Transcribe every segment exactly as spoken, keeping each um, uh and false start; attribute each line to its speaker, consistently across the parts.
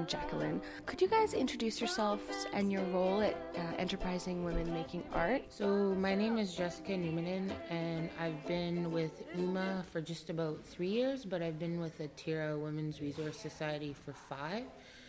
Speaker 1: Jacqueline. Could you guys introduce yourselves and your role at uh, Enterprising Women Making Art?
Speaker 2: So my name is Jessica Newmanen, and I've been with U M A for just about three years, but I've been with the Atira Women's Resource Society for five.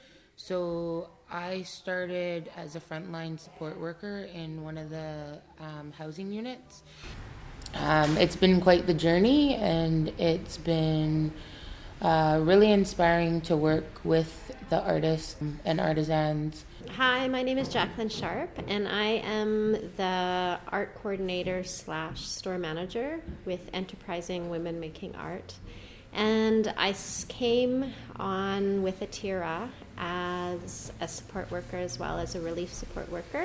Speaker 2: So I started as a frontline support worker in one of the um, housing units. Um, it's been quite the journey, and it's been uh, really inspiring to work with the artists and artisans.
Speaker 3: Hi, my name is Jacqueline Sharp, and I am the art coordinator slash store manager with Enterprising Women Making Art. And I came on with Atira as a support worker as well as a relief support worker.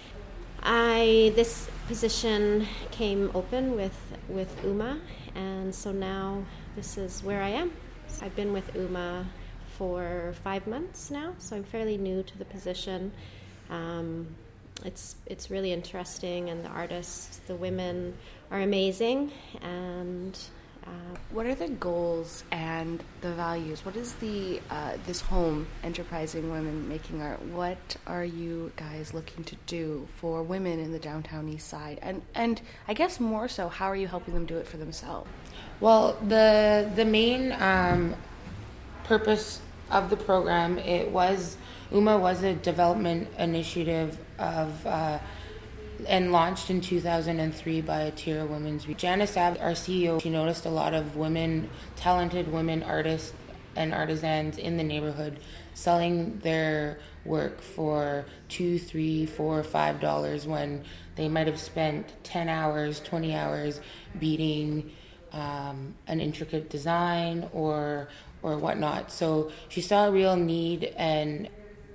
Speaker 3: I this position came open with, with U M A, and so now this is where I am. I've been with U M A for five months now, so I'm fairly new to the position. Um, it's it's really interesting, and the artists, the women, are amazing. And uh,
Speaker 1: what are the goals and the values? What is the uh, this home, Enterprising Women Making Art? What are you guys looking to do for women in the downtown east side? And and I guess more so, how are you helping them do it for themselves?
Speaker 2: Well, the the main um, purpose of the program, it was U M A was a development initiative of uh, and launched in two thousand three by Atira Women's. Janice Abbott, our C E O, she noticed a lot of women, talented women artists and artisans in the neighborhood selling their work for two, three, four, five dollars when they might have spent ten hours, twenty hours beating um, an intricate design or or whatnot. So she saw a real need and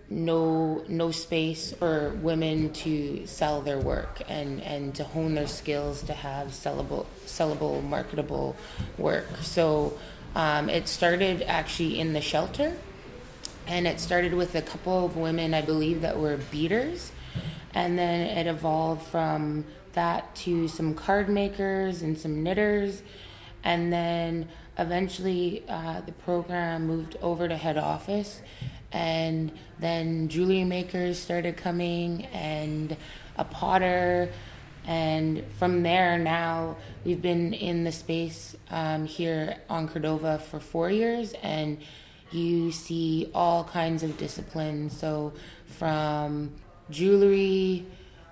Speaker 2: no no space for women to sell their work and, and to hone their skills to have sellable, sellable, marketable work. So um, it started actually in the shelter, and it started with a couple of women, I believe, that were beaters, and then it evolved from that to some card makers and some knitters, and then eventually uh, the program moved over to head office, and then jewelry makers started coming and a potter, and from there now we've been in the space um, here on Cordova for four years, and you see all kinds of disciplines, so from jewelry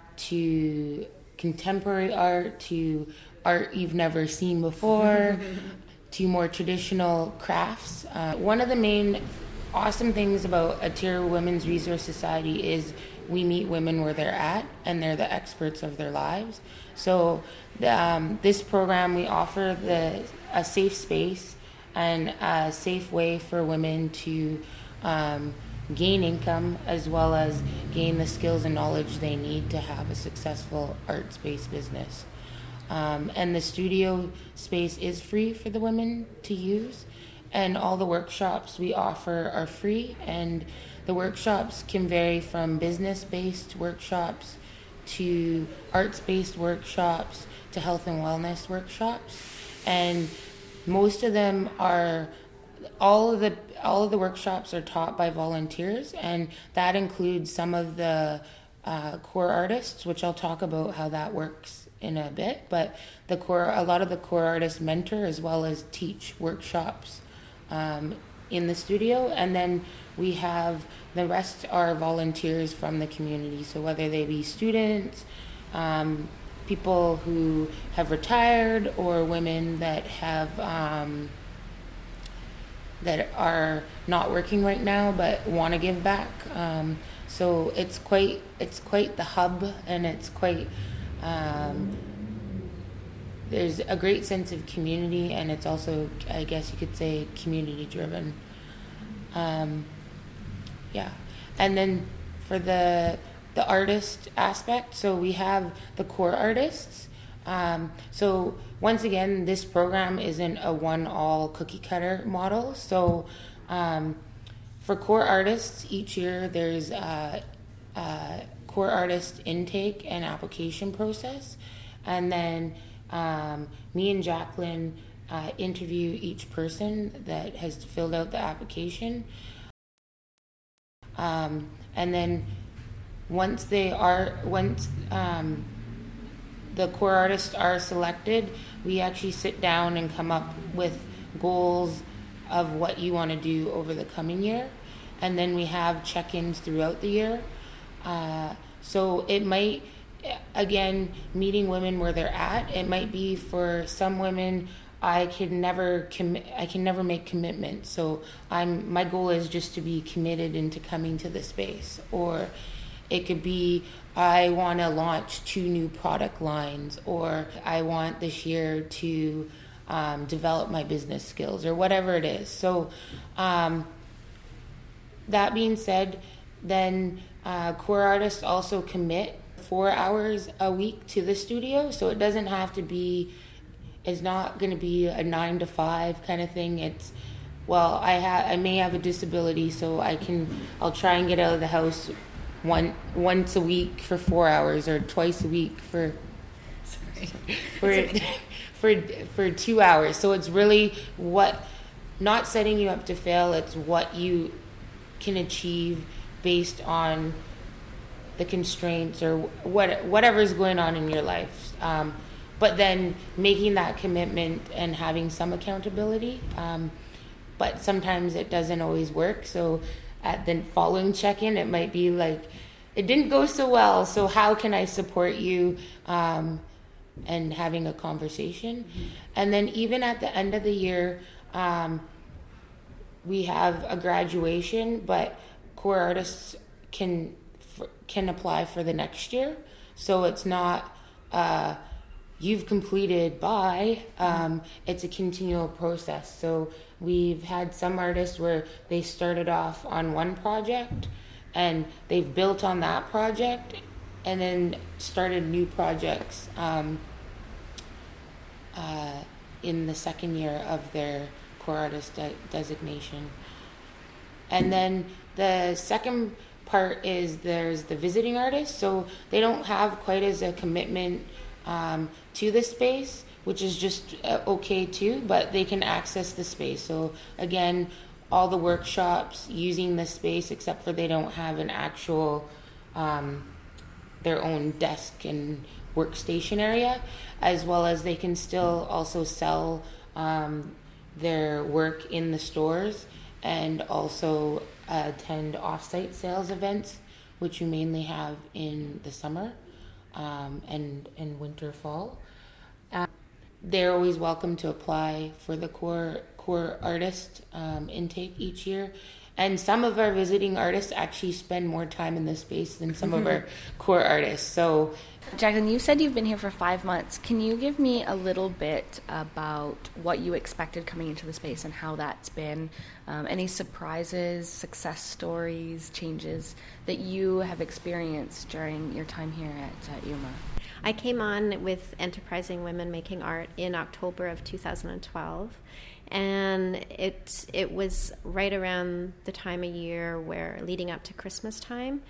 Speaker 2: to contemporary art to art you've never seen before to more traditional crafts. Uh, one of the main awesome things about Atira Women's Resource Society is we meet women where they're at, and they're the experts of their lives. So the, um, this program, we offer the a safe space and a safe way for women to um, gain income as well as gain the skills and knowledge they need to have a successful arts-based business. Um, and the studio space is free for the women to use, and all the workshops we offer are free, and the workshops can vary from business-based workshops to arts-based workshops to health and wellness workshops, and most of them are all of the all of the workshops are taught by volunteers, and that includes some of the uh, core artists, which I'll talk about how that works in a bit. But the core, a lot of the core artists mentor as well as teach workshops um, in the studio, and then we have the rest are volunteers from the community. So whether they be students, um, people who have retired, or women that have um, that are not working right now but want to give back. Um, so it's quite it's quite the hub, and it's quite um, there's a great sense of community, and it's also, I guess you could say, community driven. Um, yeah, and then for the the artist aspect, so we have the core artists. Um, so once again, this program isn't a one-all cookie-cutter model. So um, for core artists, each year there's a, a core artist intake and application process, and then um, me and Jacqueline uh, interview each person that has filled out the application. Um, and then once they are, once um, the core artists are selected, we actually sit down and come up with goals of what you want to do over the coming year. And then we have check-ins throughout the year. Uh, so it might, again, meeting women where they're at, it might be for some women, I can never commit, I can never make commitments. So I'm, my goal is just to be committed into coming to the space. Or it could be, I want to launch two new product lines, or I want this year to um, develop my business skills, or whatever it is. So um, that being said, then uh, core artists also commit four hours a week to the studio. So it doesn't have to be, it's not going to be a nine to five kind of thing. It's, well, I have, I may have a disability, so I can, I'll try and get out of the house one once a week for four hours or twice a week for for for for two hours. So it's really what, not setting you up to fail. It's what you can achieve based on the constraints or what whatever's going on in your life. Um, but then making that commitment and having some accountability. Um, but sometimes it doesn't always work. So at the following check-in, it might be like, it didn't go so well, so how can I support you? Um, and having a conversation. Mm-hmm. And then even at the end of the year, um, we have a graduation, but core artists can can apply for the next year. So it's not, uh, you've completed by, um, it's a continual process. So we've had some artists where they started off on one project and they've built on that project and then started new projects um, uh, in the second year of their core artist de- designation. And then the second part is there's the visiting artists. So they don't have quite as a commitment um, to the space, which is just uh, okay too, but they can access the space. So again, all the workshops using the space, except for they don't have an actual, um, their own desk and workstation area, as well as they can still also sell um, their work in the stores and also uh, attend off-site sales events, which you mainly have in the summer um, and, and winter, fall. Uh, they're always welcome to apply for the core core artist um, intake each year. And some of our visiting artists actually spend more time in this space than some mm-hmm. of our core artists. So,
Speaker 1: Jacqueline, you said you've been here for five months. Can you give me a little bit about what you expected coming into the space and how that's been? Um, any surprises, success stories, changes that you have experienced during your time here at uh, U M A?
Speaker 3: I came on with Enterprising Women Making Art in October of two thousand twelve. And it it was right around the time of year where leading up to Christmas time.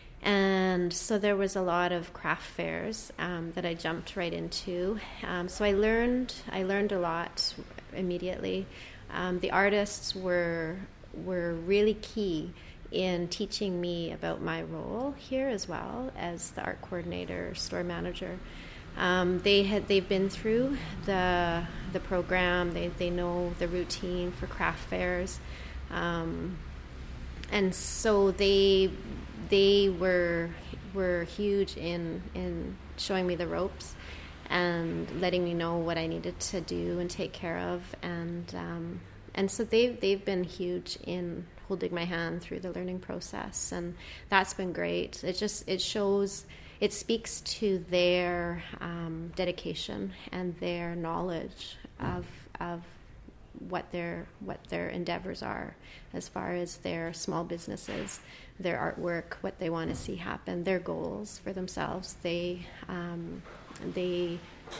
Speaker 3: And so there was a lot of craft fairs um, that I jumped right into. Um, so I learned I learned a lot immediately. Um, the artists were were really key in teaching me about my role here as well as the art coordinator, store manager. Um, they had they've been through the the program. They they know the routine for craft fairs, um, and so they they were were huge in in showing me the ropes and letting me know what I needed to do and take care of, and um, and so they've they've been huge in holding my hand through the learning process, and that's been great. It just it shows. It speaks to their um, dedication and their knowledge of of what their what their endeavors are, as far as their small businesses, their artwork, what they want to see happen, their goals for themselves. They um, they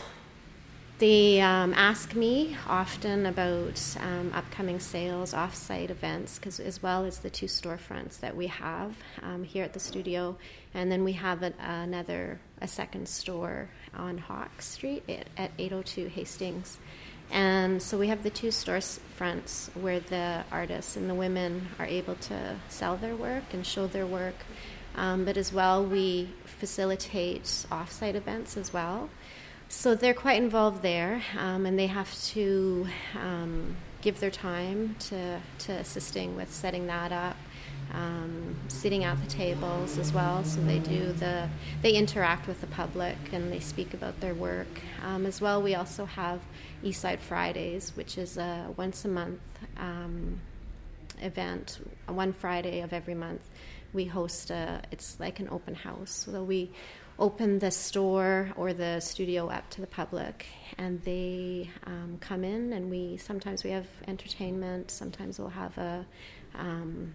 Speaker 3: they um, ask me often about um, upcoming sales, off-site events, because as well as the two storefronts that we have um, here at the studio, and then we have a, another a second store on Hawk Street at, at eight oh two Hastings. And so we have the two store fronts where the artists and the women are able to sell their work and show their work. Um, but as well, we facilitate off-site events as well. So they're quite involved there, um, and they have to um, give their time to, to assisting with setting that up, um, sitting at the tables as well. So they do the, they interact with the public and they speak about their work. Um, as well, we also have Eastside Fridays, which is a once a month um, event. One Friday of every month, we host a, it's like an open house. So we open the store or the studio up to the public, and they um, come in, and we sometimes we have entertainment, sometimes we'll have a um,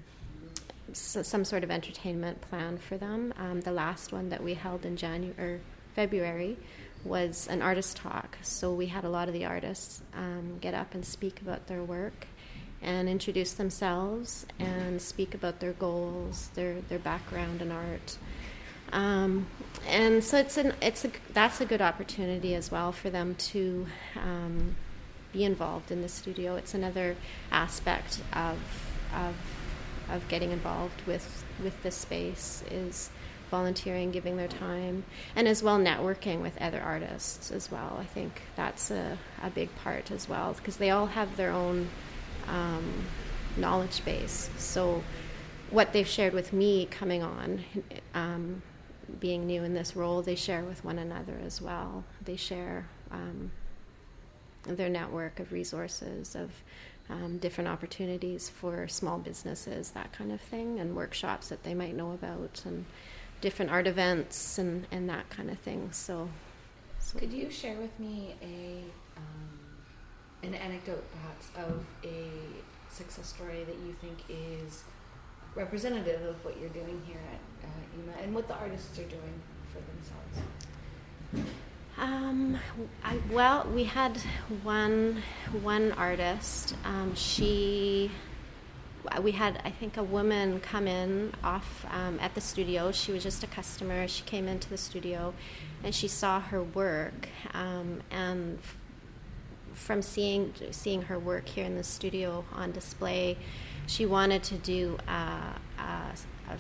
Speaker 3: so, some sort of entertainment plan for them. Um, the last one that we held in January or February was an artist talk, so we had a lot of the artists um, get up and speak about their work and introduce themselves and speak about their goals, their their background in art. Um, and so it's an it's a that's a good opportunity as well for them to um, be involved in the studio. It's another aspect of of of getting involved with with this space is volunteering, giving their time, and as well networking with other artists as well. I think that's a, a big part as well, because they all have their own um, knowledge base. So what they've shared with me coming on, um, being new in this role, they share with one another as well. They share um, their network of resources, of um, different opportunities for small businesses, that kind of thing, and workshops that they might know about, and different art events and, and that kind of thing. So, so
Speaker 1: could you share with me a um, an anecdote perhaps of a success story that you think is representative of what you're doing here at uh, U M A and what the artists are doing for themselves?
Speaker 3: Um, I, well, we had one one artist. Um, she, we had, I think, a woman come in off um, at the studio. She was just a customer. She came into the studio, and she saw her work. Um, and f- from seeing seeing her work here in the studio on display, she wanted to do a, a,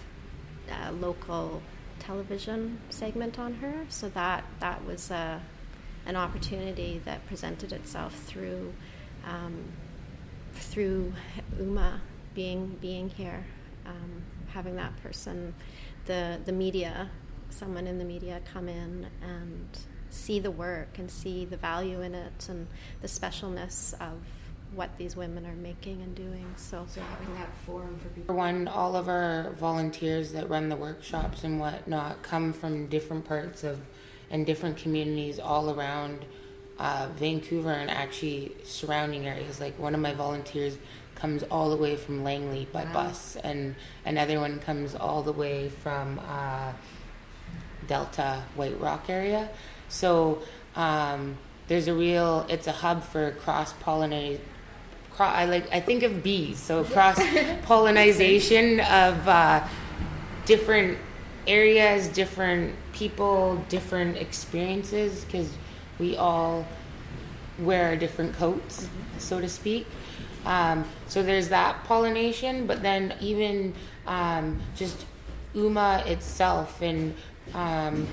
Speaker 3: a, a local television segment on her, so that that was a, an opportunity that presented itself through um, through U M A being being here, um, having that person, the the media, someone in the media come in and see the work and see the value in it and the specialness of what these women are making and doing. So,
Speaker 1: so having that forum for people.
Speaker 2: For one, all of our volunteers that run the workshops and whatnot come from different parts of and different communities all around uh, Vancouver and actually surrounding areas. Like one of my volunteers comes all the way from Langley by wow. bus, and another one comes all the way from uh, Delta, White Rock area. So um, there's a real, it's a hub for cross-pollinate. I like. I think of bees, so cross-pollination of uh, different areas, different people, different experiences, because we all wear different coats, mm-hmm. so to speak. Um, so there's that pollination, but then even um, just U M A itself and um,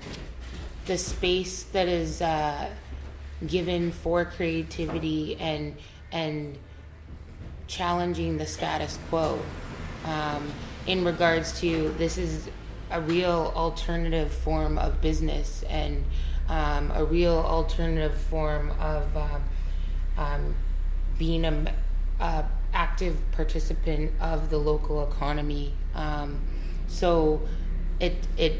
Speaker 2: the space that is uh, given for creativity and and challenging the status quo um, in regards to this is a real alternative form of business and um, a real alternative form of um, um, being a, a active participant of the local economy. Um, so it it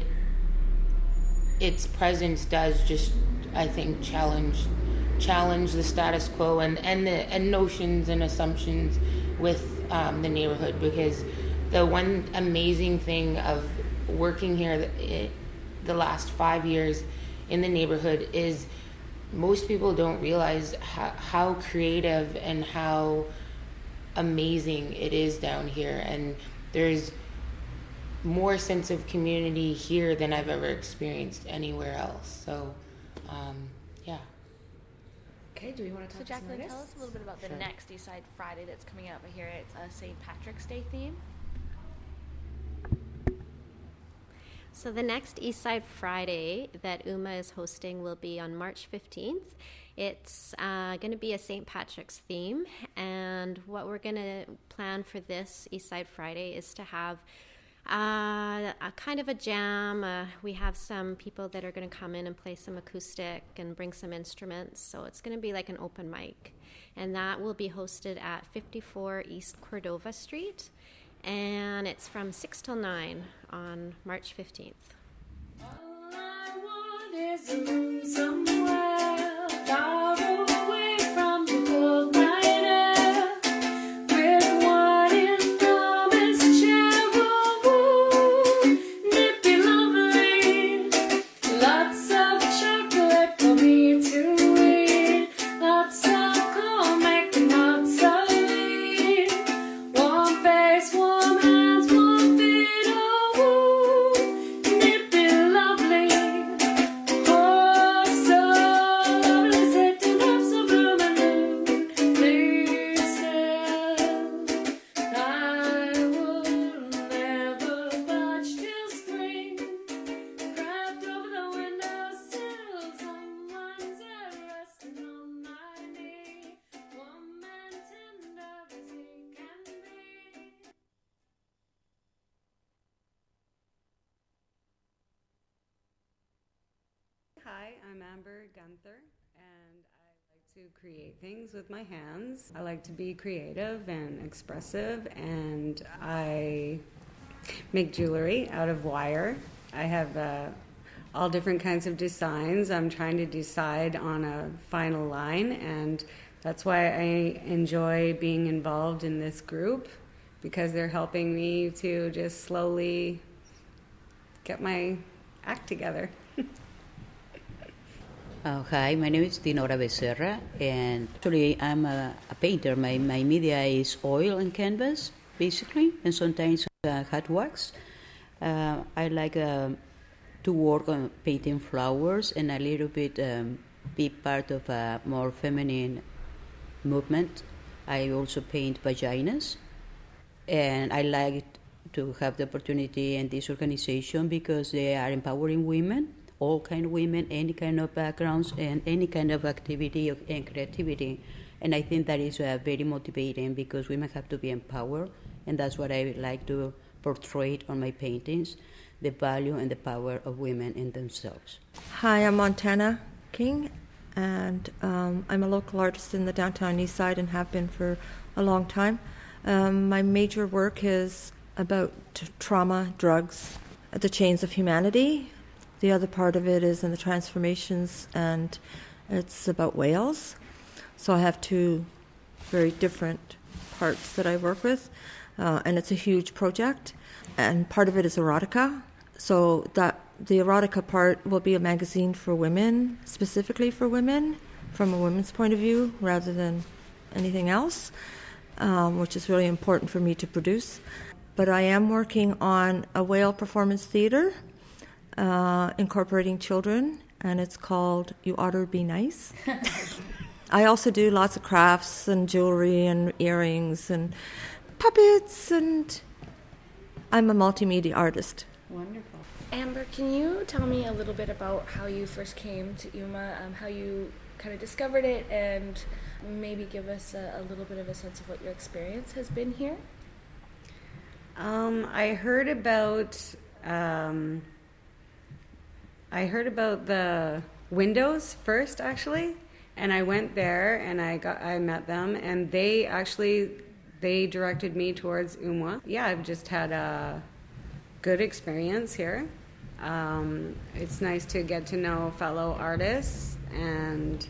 Speaker 2: its presence does just, I think, challenge challenge the status quo and, and the and notions and assumptions with um, the neighborhood, because the one amazing thing of working here the, the last five years in the neighborhood is most people don't realize how, how creative and how amazing it is down here, and there's more sense of community here than I've ever experienced anywhere else. So um, yeah.
Speaker 1: Okay, do we want to talk
Speaker 4: So
Speaker 1: to some
Speaker 4: Jacqueline, tell us
Speaker 1: artists?
Speaker 4: a little bit about the
Speaker 1: Sure.
Speaker 4: next Eastside Friday that's coming up here. It's a Saint Patrick's Day theme.
Speaker 3: So the next Eastside Friday that U M A is hosting will be on March fifteenth. It's uh, going to be a Saint Patrick's theme, and what we're going to plan for this Eastside Friday is to have uh, a kind of a jam. Uh, we have some people that are going to come in and play some acoustic and bring some instruments, so it's going to be like an open mic, and that will be hosted at fifty-four East Cordova Street, and it's from six till nine on March fifteenth.
Speaker 5: All I want is a room somewhere far away from the cold night air, with one enormous chair. Oh, it'd be lovely. Lots of chocolate for me to eat, lots of comic, lots of weed, warm face, warm hands, warm feet. Oh, it'd be lovely. Oh, so lovely, sitting up so blue and blue. Please tell I will never budge till spring. Craft over the windowsill, someone's there resting on my knee, warm and tender as he can be.
Speaker 6: Hi, I'm Amber Gunther, and I like to create things with my hands. I like to be creative and expressive, and I make jewelry out of wire. I have uh, all different kinds of designs. I'm trying to decide on a final line, and that's why I enjoy being involved in this group, because they're helping me to just slowly get my act together.
Speaker 7: Uh, hi, my name is Dinora Becerra, and actually I'm a, a painter. My, my media is oil and canvas, basically, and sometimes uh, hot wax. Uh, I like uh, to work on painting flowers and a little bit um, be part of a more feminine movement. I also paint vaginas, and I like to have the opportunity in this organization because they are empowering women, all kind of women, any kind of backgrounds, and any kind of activity of, and creativity. And I think that is uh, very motivating because women have to be empowered, and that's what I like to portray on my paintings, the value and the power of women in themselves.
Speaker 8: Hi, I'm Montana King, and um, I'm a local artist in the downtown east side and have been for a long time. Um, my major work is about t- trauma, drugs, the chains of humanity. The other part of it is in the transformations, and it's about whales. So I have two very different parts that I work with, uh, and it's a huge project. And part of it is erotica. So that the erotica part will be a magazine for women, specifically for women, from a women's point of view, rather than anything else, um, which is really important for me to produce. But I am working on a whale performance theater, uh, incorporating children, and it's called You Oughter Be Nice. I also do lots of crafts and jewelry and earrings and puppets, and I'm a multimedia artist.
Speaker 7: Wonderful.
Speaker 1: Amber, can you tell me a little bit about how you first came to U M A, um, how you kind of discovered it, and maybe give us a, a little bit of a sense of what your experience has been here?
Speaker 6: Um, I heard about um, I heard about the windows first, actually, and I went there and I got I met them, and they actually they directed me towards U M A. Yeah, I've just had a good experience here. Um, it's nice to get to know fellow artists, and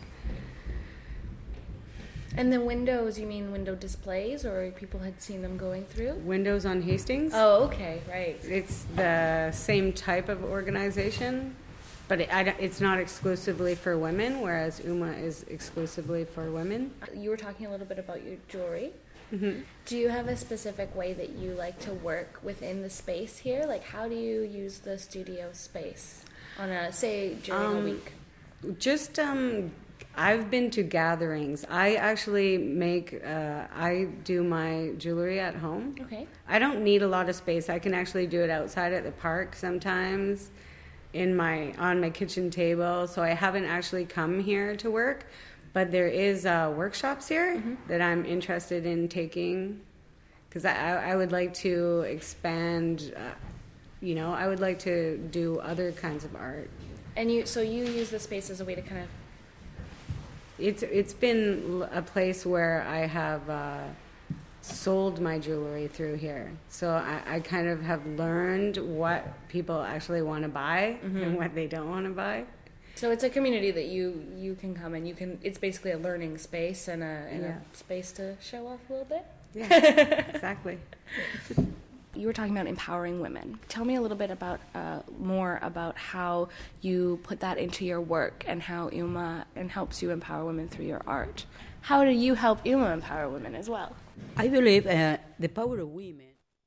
Speaker 1: And the windows, you mean window displays, or people had seen them going through?
Speaker 6: Windows on Hastings.
Speaker 1: Oh, okay, right.
Speaker 6: It's the same type of organization, but it, I, don't- it's not exclusively for women, whereas U M A is exclusively for women.
Speaker 1: You were talking a little bit about your jewelry.
Speaker 6: Mm-hmm.
Speaker 1: Do you have a specific way that you like to work within the space here? Like, how do you use the studio space on a, say, during a
Speaker 6: Um,
Speaker 1: week?
Speaker 6: Just, um, I've been to gatherings. I actually make, uh, I do my jewelry at home.
Speaker 1: Okay.
Speaker 6: I don't need a lot of space. I can actually do it outside at the park sometimes, in my on my kitchen table. So I haven't actually come here to work, but there is uh, workshops here mm-hmm. that I'm interested in taking, because I, I would like to expand. Uh, you know, I would like to do other kinds of art.
Speaker 1: And you, so you use the space as a way to kind of.
Speaker 6: It's it's been a place where I have uh, sold my jewelry through here. So I, I kind of have learned what people actually want to buy mm-hmm. and what they don't want to buy.
Speaker 1: So it's a community that you, you can come and you can. It's basically a learning space and a and
Speaker 6: Yeah.
Speaker 1: a space to show off a little bit.
Speaker 6: Yeah, exactly.
Speaker 1: You were talking about empowering women. Tell me a little bit about uh, more about how you put that into your work and how Uma and helps you empower women through your art. How do you help Uma empower women as well?
Speaker 7: I believe uh, the power of women.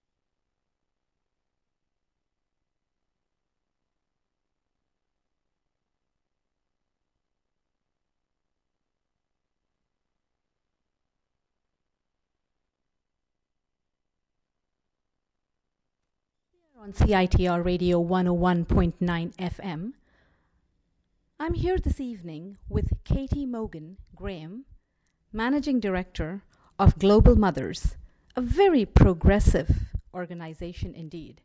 Speaker 9: On C I T R Radio one oh one point nine F M. I'm here this evening with Katie Mogan Graham, Managing Director of Global Mothers, a very progressive organization indeed.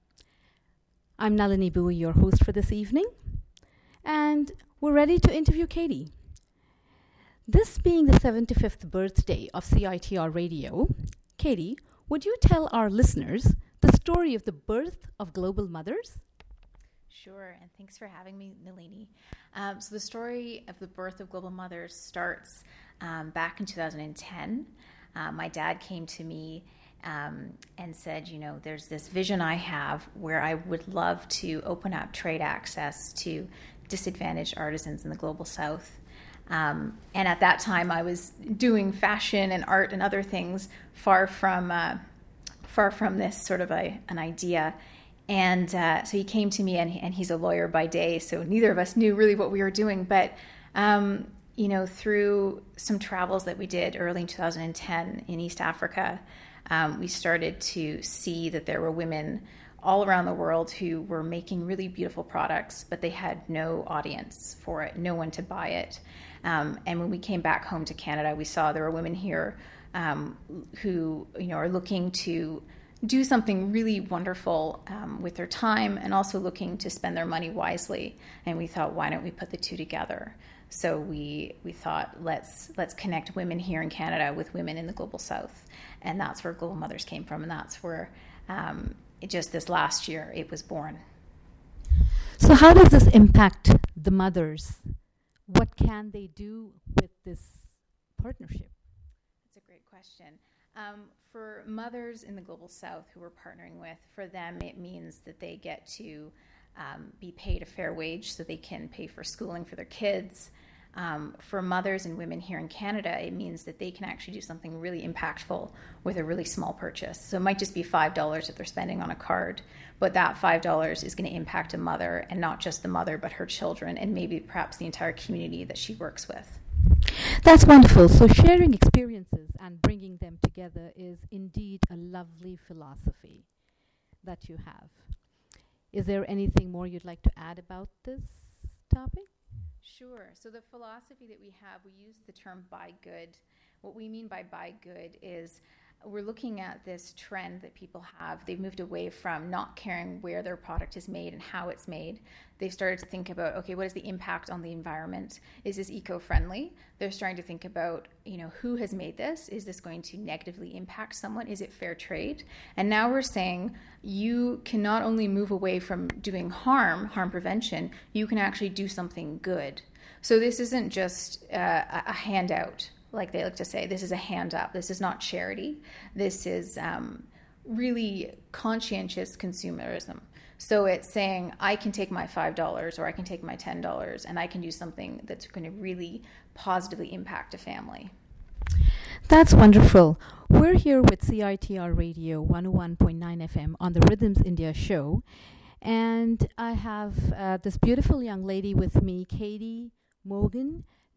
Speaker 9: I'm Nalini Bui, your host for this evening, and we're ready to interview Katie. This being the seventy-fifth birthday of C I T R Radio, Katie, would you tell our listeners the story of the birth of Global Mothers?
Speaker 10: Sure, and thanks for having me, Nalini. Um, so the story of the birth of Global Mothers starts um, back in two thousand ten. Uh, my dad came to me um, and said, you know, there's this vision I have where I would love to open up trade access to disadvantaged artisans in the Global South. Um, and at that time, I was doing fashion and art and other things far from... Uh, far from this sort of a, an idea. And uh, so he came to me, and, and he's a lawyer by day, so neither of us knew really what we were doing. But, um, you know, through some travels that we did early in two thousand ten in East Africa, um, we started to see that there were women all around the world who were making really beautiful products, but they had no audience for it, no one to buy it. Um, and when we came back home to Canada, we saw there were women here Um, who you know are looking to do something really wonderful um, with their time, and also looking to spend their money wisely. And we thought, why don't we put the two together? So we we thought, let's let's connect women here in Canada with women in the Global South, and that's where Global Mothers came from, and that's where um, it, just this last year it was born.
Speaker 9: So how does this impact the mothers? What can they do with this partnership?
Speaker 10: Question. Um, for mothers in the Global South who we're partnering with, for them it means that they get to um, be paid a fair wage so they can pay for schooling for their kids. Um, for mothers and women here in Canada, it means that they can actually do something really impactful with a really small purchase. So it might just be five dollars that they're spending on a card, but that five dollars is going to impact a mother, and not just the mother, but her children, and maybe perhaps the entire community that she works with.
Speaker 9: That's wonderful. So sharing experiences and bringing them together is indeed a lovely philosophy that you have. Is there anything more you'd like to add about this topic?
Speaker 10: Sure. So the philosophy that we have, we use the term buy good. What we mean by buy good is we're looking at this trend that people have. They've moved away from not caring where their product is made and how it's made. They've started to think about, okay, what is the impact on the environment? Is this eco-friendly? They're starting to think about, you know, who has made this? Is this going to negatively impact someone? Is it fair trade? And now we're saying you can not only move away from doing harm, harm prevention, you can actually do something good. So this isn't just uh, a handout. Like they like to say, this is a hand up. This is not charity. This is um, really conscientious consumerism. So it's saying, I can take my five dollars or I can take my ten dollars and I can do something that's going to really positively impact a family.
Speaker 9: That's wonderful. We're here with C I T R Radio one oh one point nine F M on the Rhythms India show. And I have uh, this beautiful young lady with me, Katie Mogan,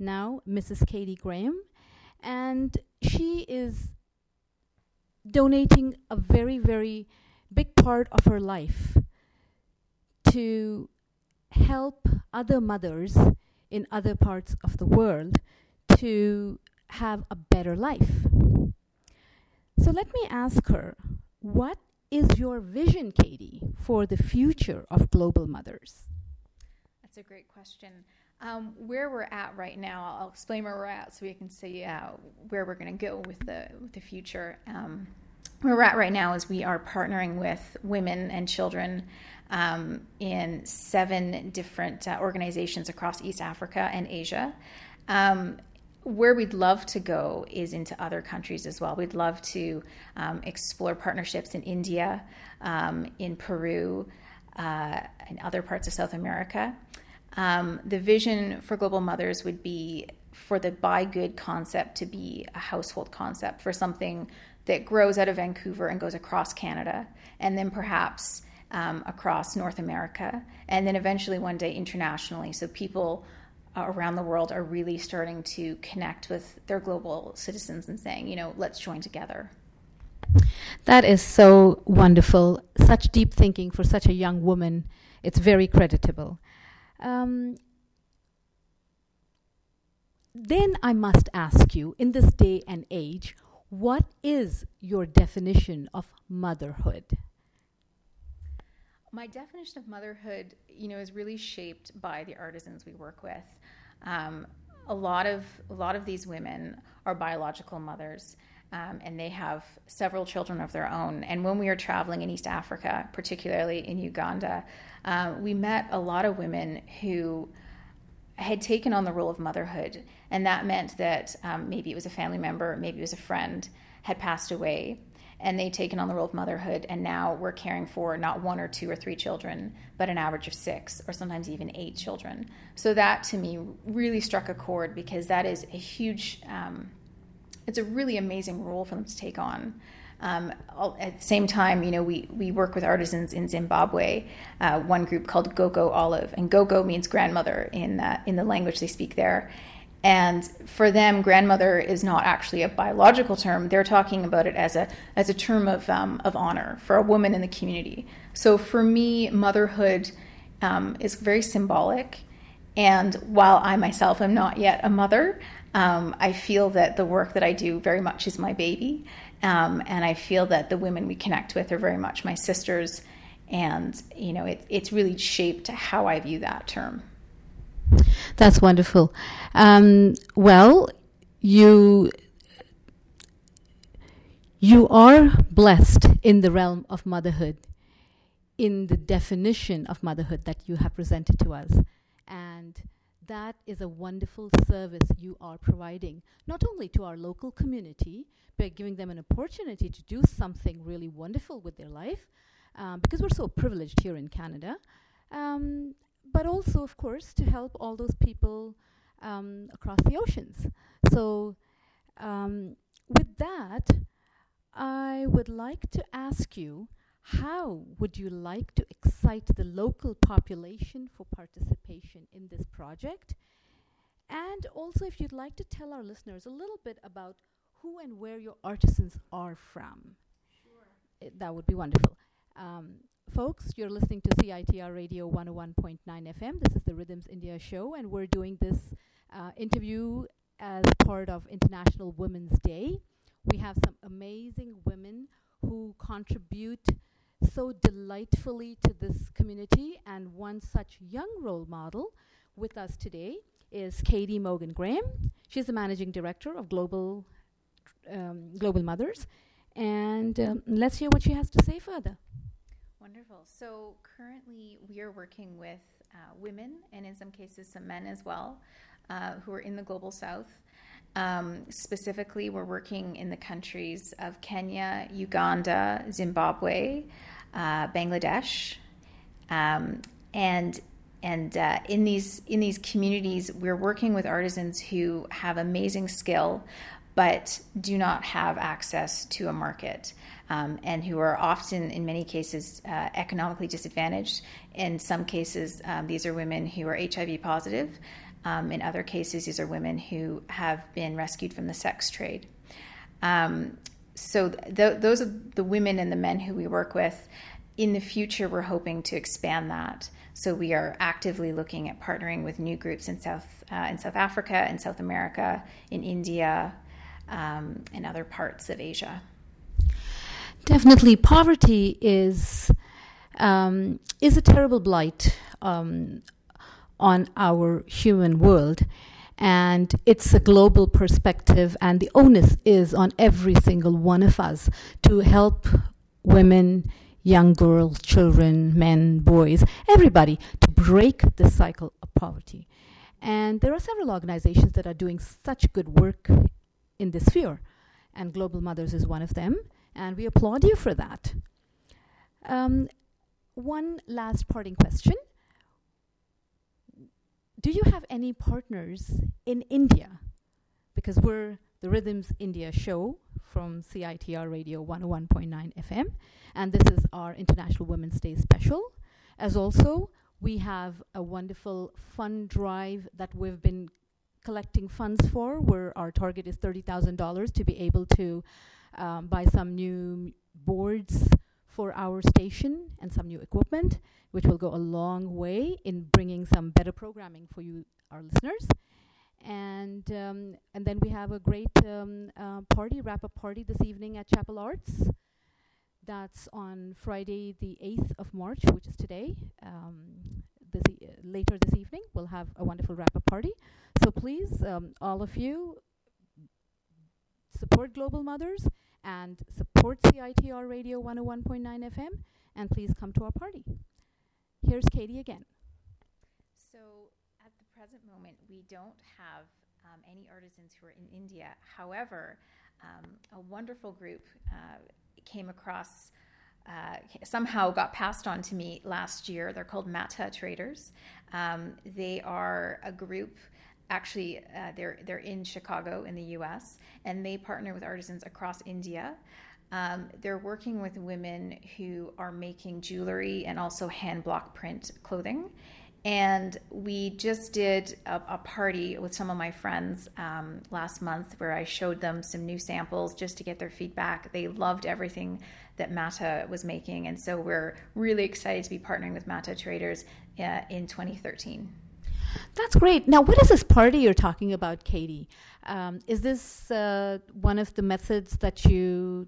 Speaker 9: now Missus Katie Graham, and she is donating a very, very big part of her life to help other mothers in other parts of the world to have a better life. So let me ask her, what is your vision, Katie, for the future of Global Mothers?
Speaker 10: That's a great question. Um, where we're at right now, I'll explain where we're at so we can see uh, where we're going to go with the with the future. Um, where we're at right now is we are partnering with women and children um, in seven different uh, organizations across East Africa and Asia. Um, Where we'd love to go is into other countries as well. We'd love to um, explore partnerships in India, um, in Peru, uh, and other parts of South America. Um, the vision for Global Mothers would be for the buy good concept to be a household concept, for something that grows out of Vancouver and goes across Canada, and then perhaps um, across North America, and then eventually one day internationally, so people Uh, around the world are really starting to connect with their global citizens and saying, you know, let's join together.
Speaker 9: That is so wonderful. Such deep thinking for such a young woman. It's very creditable. Um, then I must ask you, in this day and age, what is your definition of motherhood?
Speaker 10: My definition of motherhood, you know, is really shaped by the artisans we work with. Um, a lot of a lot of these women are biological mothers, um, and they have several children of their own. And when we were traveling in East Africa, particularly in Uganda, uh, we met a lot of women who had taken on the role of motherhood, and that meant that um, maybe it was a family member, maybe it was a friend, had passed away, and they'd taken on the role of motherhood, and now we're caring for not one or two or three children, but an average of six or sometimes even eight children. So that, to me, really struck a chord, because that is a huge, um, it's a really amazing role for them to take on. Um, at the same time, you know, we, we work with artisans in Zimbabwe, uh, one group called Gogo Olive, and Gogo means grandmother in, uh, in the language they speak there. And for them, grandmother is not actually a biological term. They're talking about it as a as a term of um, of honor for a woman in the community. So for me, motherhood um, is very symbolic. And while I myself am not yet a mother, um, I feel that the work that I do very much is my baby. Um, and I feel that the women we connect with are very much my sisters. And, you know, it, it's really shaped how I view that term.
Speaker 9: That's wonderful. Um, well, you you are blessed in the realm of motherhood, in the definition of motherhood that you have presented to us. And that is a wonderful service you are providing, not only to our local community, but giving them an opportunity to do something really wonderful with their life, um, because we're so privileged here in Canada. Um, but also, of course, to help all those people um, across the oceans. So um, with that, I would like to ask you, how would you like to excite the local population for participation in this project? And also, if you'd like to tell our listeners a little bit about who and where your artisans are from. Sure. It, that would be wonderful. Um, Folks, you're listening to C I T R Radio one oh one point nine F M. This is the Rhythms India show, and we're doing this uh, interview as part of International Women's Day. We have some amazing women who contribute so delightfully to this community, and one such young role model with us today is Katie Mogan Graham. She's the managing director of Global um, Global Mothers, and um, let's hear what she has to say further.
Speaker 10: Wonderful. So currently we are working with uh, women, and in some cases some men as well, uh, who are in the Global South. Um, specifically, we're working in the countries of Kenya, Uganda, Zimbabwe, uh, Bangladesh, um, and and uh, in these in these communities, we're working with artisans who have amazing skill, but do not have access to a market, um, and who are often, in many cases, uh, economically disadvantaged. In some cases, um, these are women who are H I V positive, Um, in other cases, these are women who have been rescued from the sex trade. Um, so th- those are the women and the men who we work with. In the future, we're hoping to expand that. So we are actively looking at partnering with new groups in South uh, in South Africa, in South America, in India, um, and other parts of Asia.
Speaker 9: Definitely, poverty is um, is a terrible blight um, on our human world, and it's a global perspective, and the onus is on every single one of us to help women, young girls, children, men, boys, everybody, to break the cycle of poverty. And there are several organizations that are doing such good work in this sphere, and Global Mothers is one of them, and we applaud you for that. Um, one last parting question. Do you have any partners in India? Because we're the Rhythms India show from C I T R Radio one oh one point nine F M, and this is our International Women's Day special. As also, we have a wonderful fund drive that we've been collecting funds for, where our target is thirty thousand dollars to be able to um, buy some new boards for our station and some new equipment, which will go a long way in bringing some better programming for you, our listeners. And um, and then we have a great um, uh, party, wrap-up party this evening at Chapel Arts. That's on Friday, the eighth of March, which is today. Um, this e- uh, later this evening, we'll have a wonderful wrap-up party. So please, um, all of you, support Global Mothers and support C I T R Radio one oh one point nine F M, and please come to our party. Here's Katie again.
Speaker 10: So at the present moment, we don't have um, any artisans who are in India. However, um, a wonderful group uh, came across, uh, somehow got passed on to me last year. They're called Mata Traders. Um, they are a group, actually uh, they're, they're in Chicago in the U S, and they partner with artisans across India. Um, they're working with women who are making jewelry and also hand block print clothing. And we just did a, a party with some of my friends um, last month where I showed them some new samples just to get their feedback. They loved everything that Mata was making. And so we're really excited to be partnering with Mata Traders uh, in twenty thirteen.
Speaker 9: That's great. Now, what is this party you're talking about, Katie? Um, is this uh, one of the methods that you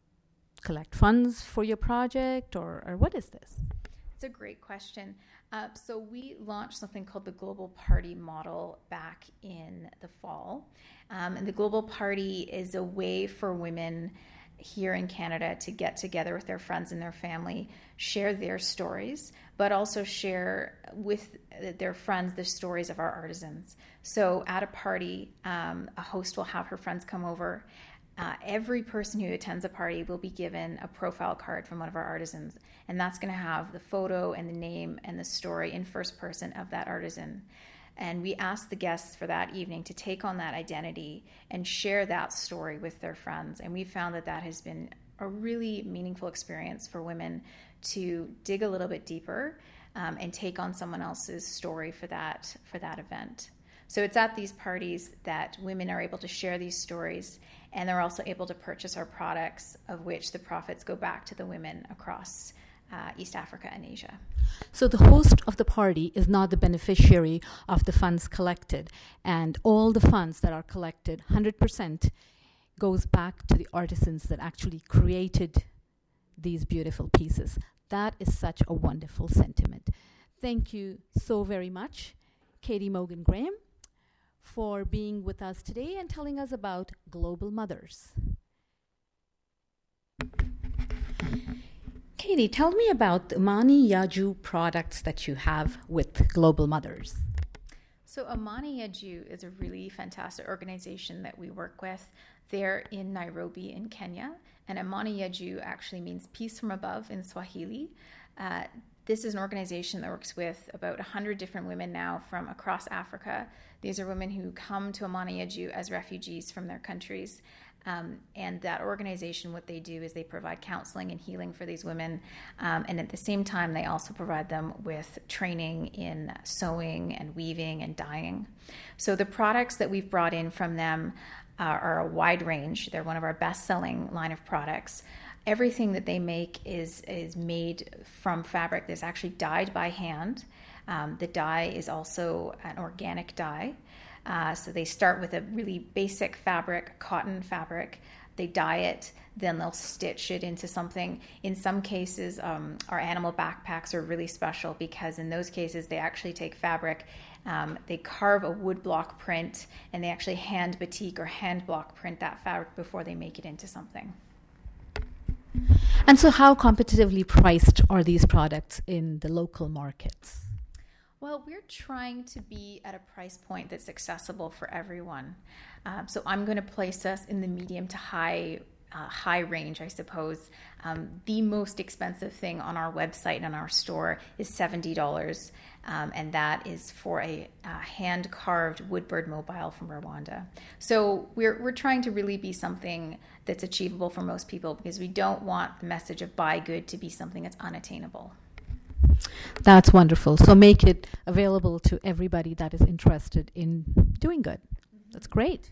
Speaker 9: collect funds for your project, or, or what is this?
Speaker 10: It's a great question. Uh, so we launched something called the Global Party Model back in the fall. Um, and the Global Party is a way for women here in Canada to get together with their friends and their family, share their stories, but also share with their friends the stories of our artisans. So at a party, um, a host will have her friends come over. Uh, every person who attends a party will be given a profile card from one of our artisans, and that's going to have the photo and the name and the story in first person of that artisan. And we ask the guests for that evening to take on that identity and share that story with their friends. And we found that that has been a really meaningful experience for women to dig a little bit deeper um, and take on someone else's story for that for that event. So it's at these parties that women are able to share these stories, and they're also able to purchase our products, of which the profits go back to the women across uh, East Africa and Asia.
Speaker 9: So the host of the party is not the beneficiary of the funds collected, and all the funds that are collected, one hundred percent, goes back to the artisans that actually created these beautiful pieces. That is such a wonderful sentiment. Thank you so very much, Katie Mogan Graham, for being with us today and telling us about Global Mothers. Katie, tell me about the Amani Yaju products that you have with Global Mothers.
Speaker 10: So Amani Yaju is a really fantastic organization that we work with. They're in Nairobi in Kenya, and Amani Yaju actually means peace from above in Swahili. Uh, This is an organization that works with about one hundred different women now from across Africa. These are women who come to Amani Yaju as refugees from their countries. Um, and that organization, what they do is they provide counseling and healing for these women. Um, and at the same time, they also provide them with training in sewing and weaving and dyeing. So the products that we've brought in from them uh, are a wide range. They're one of our best-selling line of products. Everything that they make is, is made from fabric that's actually dyed by hand. Um, the dye is also an organic dye. Uh, so they start with a really basic fabric, cotton fabric. They dye it, then they'll stitch it into something. In some cases, um, our animal backpacks are really special because in those cases, they actually take fabric, um, they carve a woodblock print, and they actually hand batik or hand block print that fabric before they make it into something.
Speaker 9: And so how competitively priced are these products in the local markets?
Speaker 10: Well, we're trying to be at a price point that's accessible for everyone. Um, so I'm going to place us in the medium to high uh, high range, I suppose. Um, the most expensive thing on our website and on our store is seventy dollars, um, and that is for a, a hand-carved woodbird mobile from Rwanda. So we're we're trying to really be something that's achievable for most people because we don't want the message of buy good to be something that's unattainable.
Speaker 9: That's wonderful. So make it available to everybody that is interested in doing good. That's great.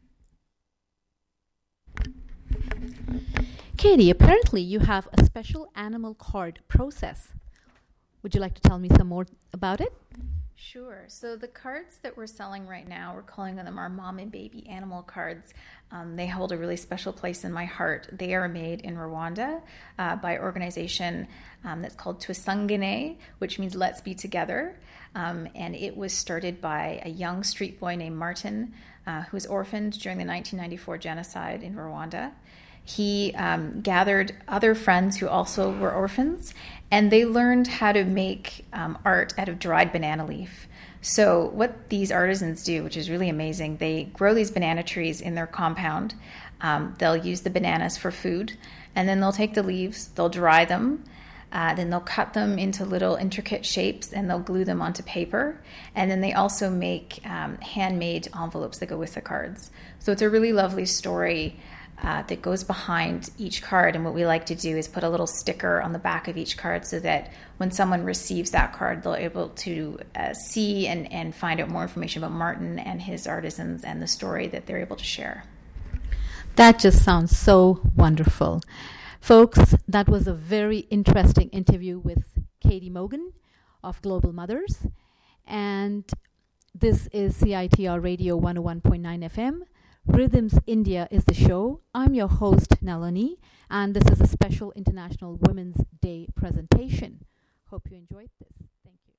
Speaker 9: Katie, apparently you have a special animal card process. Would you like to tell me some more about it?
Speaker 10: Sure. So the cards that we're selling right now, we're calling them our mom and baby animal cards. Um, they hold a really special place in my heart. They are made in Rwanda uh, by an organization um, that's called Twisangane, which means let's be together. Um, and it was started by a young street boy named Martin, uh, who was orphaned during the nineteen ninety-four genocide in Rwanda. He um, gathered other friends who also were orphans, and they learned how to make um, art out of dried banana leaf. So what these artisans do, which is really amazing, they grow these banana trees in their compound. Um, they'll use the bananas for food, and then they'll take the leaves, they'll dry them, uh, then they'll cut them into little intricate shapes, and they'll glue them onto paper. And then they also make um, handmade envelopes that go with the cards. So it's a really lovely story Uh, that goes behind each card. And what we like to do is put a little sticker on the back of each card so that when someone receives that card, they'll be able to uh, see and, and find out more information about Martin and his artisans and the story that they're able to share.
Speaker 9: That just sounds so wonderful. Folks, that was a very interesting interview with Katie Mogan of Global Mothers. And this is C I T R Radio one oh one point nine F M. Rhythms India is the show. I'm your host, Nalini, and this is a special International Women's Day presentation. Hope you enjoyed this. Thank you.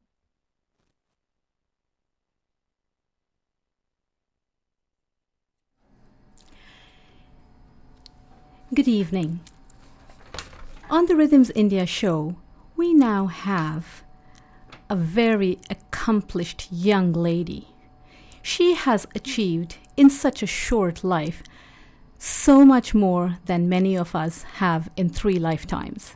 Speaker 9: Good evening. On the Rhythms India show, we now have a very accomplished young lady. She has achieved in such a short life so much more than many of us have in three lifetimes.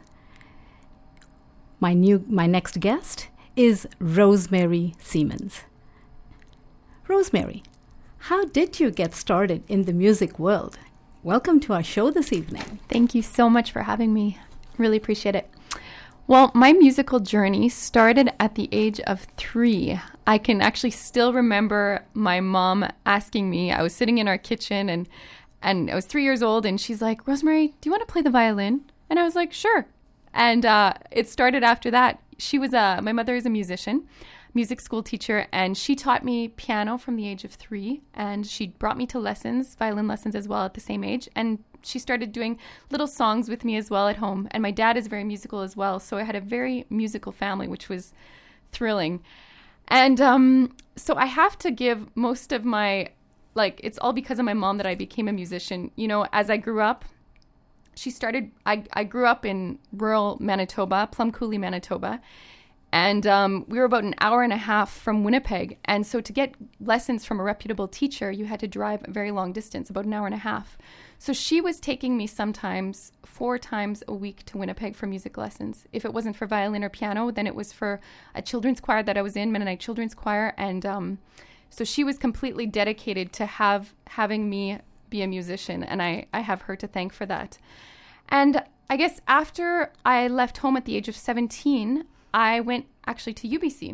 Speaker 9: My new, my next guest is Rosemary Siemens. Rosemary, how did you get started in the music world? Welcome to our show this evening.
Speaker 11: Thank you so much for having me. Really appreciate it. Well, my musical journey started at the age of three. I can actually still remember my mom asking me, I was sitting in our kitchen and, and I was three years old and she's like, Rosemary, do you want to play the violin? And I was like, sure. And uh, it started after that. She was a, my mother is a musician, music school teacher, and she taught me piano from the age of three. And she brought me to lessons, violin lessons as well at the same age. And she started doing little songs with me as well at home. And my dad is very musical as well. So I had a very musical family, which was thrilling. And um, so I have to give most of my, like, it's all because of my mom that I became a musician. You know, as I grew up, she started, I, I grew up in rural Manitoba, Plum Coulee, Manitoba. And um, we were about an hour and a half from Winnipeg. And so to get lessons from a reputable teacher, you had to drive a very long distance, about an hour and a half. So she was taking me sometimes four times a week to Winnipeg for music lessons. If it wasn't for violin or piano, then it was for a children's choir that I was in, Mennonite Children's Choir. And um, so she was completely dedicated to have having me be a musician, and I, I have her to thank for that. And I guess after I left home at the age of seventeen, I went actually to U B C.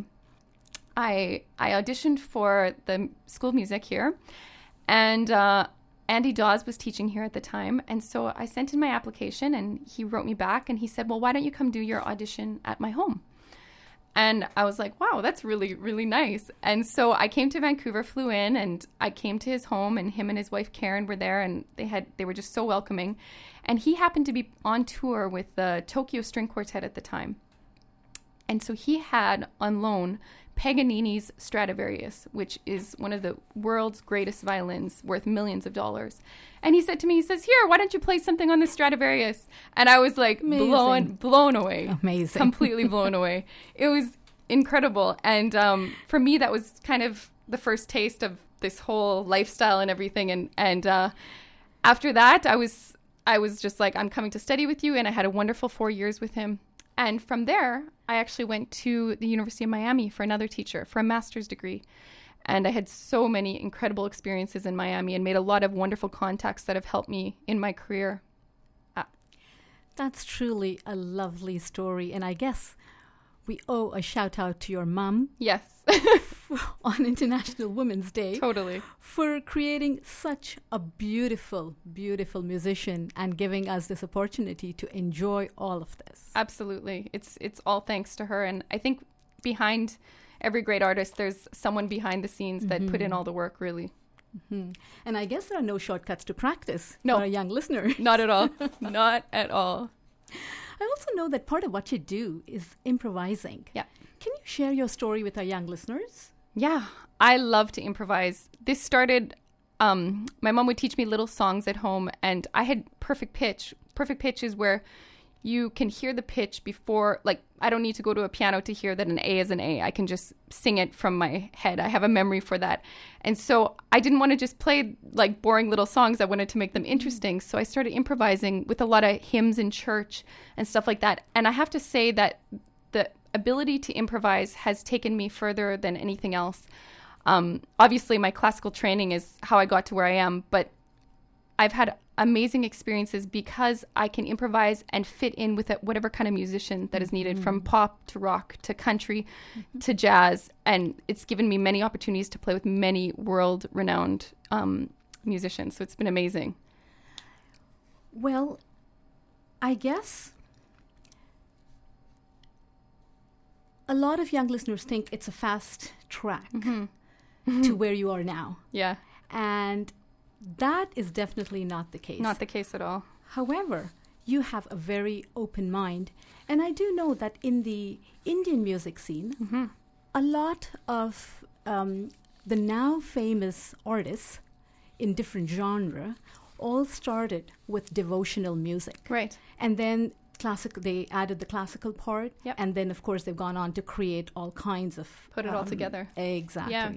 Speaker 11: I I auditioned for the School of Music here, and uh, Andy Dawes was teaching here at the time. And so I sent in my application, and he wrote me back, and he said, well, why don't you come do your audition at my home? And I was like, wow, that's really, really nice. And so I came to Vancouver, flew in, and I came to his home, and him and his wife Karen were there, and they had they were just so welcoming. And he happened to be on tour with the Tokyo String Quartet at the time. And so he had on loan Paganini's Stradivarius, which is one of the world's greatest violins, worth millions of dollars. And he said to me, he says, here, why don't you play something on the Stradivarius? And I was like
Speaker 9: Amazing.
Speaker 11: blown, blown away.
Speaker 9: Amazing.
Speaker 11: Completely blown away. It was incredible. And um, for me, that was kind of the first taste of this whole lifestyle and everything. And, and uh, after that, I was, I was just like, I'm coming to study with you. And I had a wonderful four years with him. And from there, I actually went to the University of Miami for another teacher, for a master's degree. And I had so many incredible experiences in Miami and made a lot of wonderful contacts that have helped me in my career. Uh,
Speaker 9: That's truly a lovely story. And I guess we owe a shout out to your mum.
Speaker 11: Yes.
Speaker 9: On International Women's Day.
Speaker 11: Totally.
Speaker 9: For creating such a beautiful, beautiful musician and giving us this opportunity to enjoy all of this.
Speaker 11: Absolutely. It's it's all thanks to her. And I think behind every great artist, there's someone behind the scenes that mm-hmm. put in all the work, really.
Speaker 9: Mm-hmm. And I guess there are no shortcuts to practice
Speaker 11: no,
Speaker 9: for a young listener.
Speaker 11: Not at all. Not at all.
Speaker 9: I also know that part of what you do is improvising.
Speaker 11: Yeah.
Speaker 9: Can you share your story with our young listeners?
Speaker 11: Yeah, I love to improvise. This started, um, my mom would teach me little songs at home, and I had perfect pitch. Perfect pitch is where you can hear the pitch before, like, I don't need to go to a piano to hear that an A is an A. I can just sing it from my head. I have a memory for that. And so I didn't want to just play, like, boring little songs. I wanted to make them interesting. So I started improvising with a lot of hymns in church and stuff like that. And I have to say that the ability to improvise has taken me further than anything else. Um, obviously, my classical training is how I got to where I am, but I've had amazing experiences because I can improvise and fit in with it, whatever kind of musician that is needed, mm-hmm. from pop to rock to country mm-hmm. to jazz. And it's given me many opportunities to play with many world-renowned um, musicians. So it's been amazing.
Speaker 9: Well, I guess a lot of young listeners think it's a fast track mm-hmm. to where you are now.
Speaker 11: Yeah.
Speaker 9: And that is definitely not the case.
Speaker 11: Not the case at all.
Speaker 9: However, you have a very open mind. And I do know that in the Indian music scene, mm-hmm. a lot of um, the now famous artists in different genre all started with devotional music.
Speaker 11: Right.
Speaker 9: And then classic, they added the classical part.
Speaker 11: Yep.
Speaker 9: And then, of course, they've gone on to create all kinds of...
Speaker 11: Put it um, all together.
Speaker 9: Exactly.
Speaker 11: Yeah.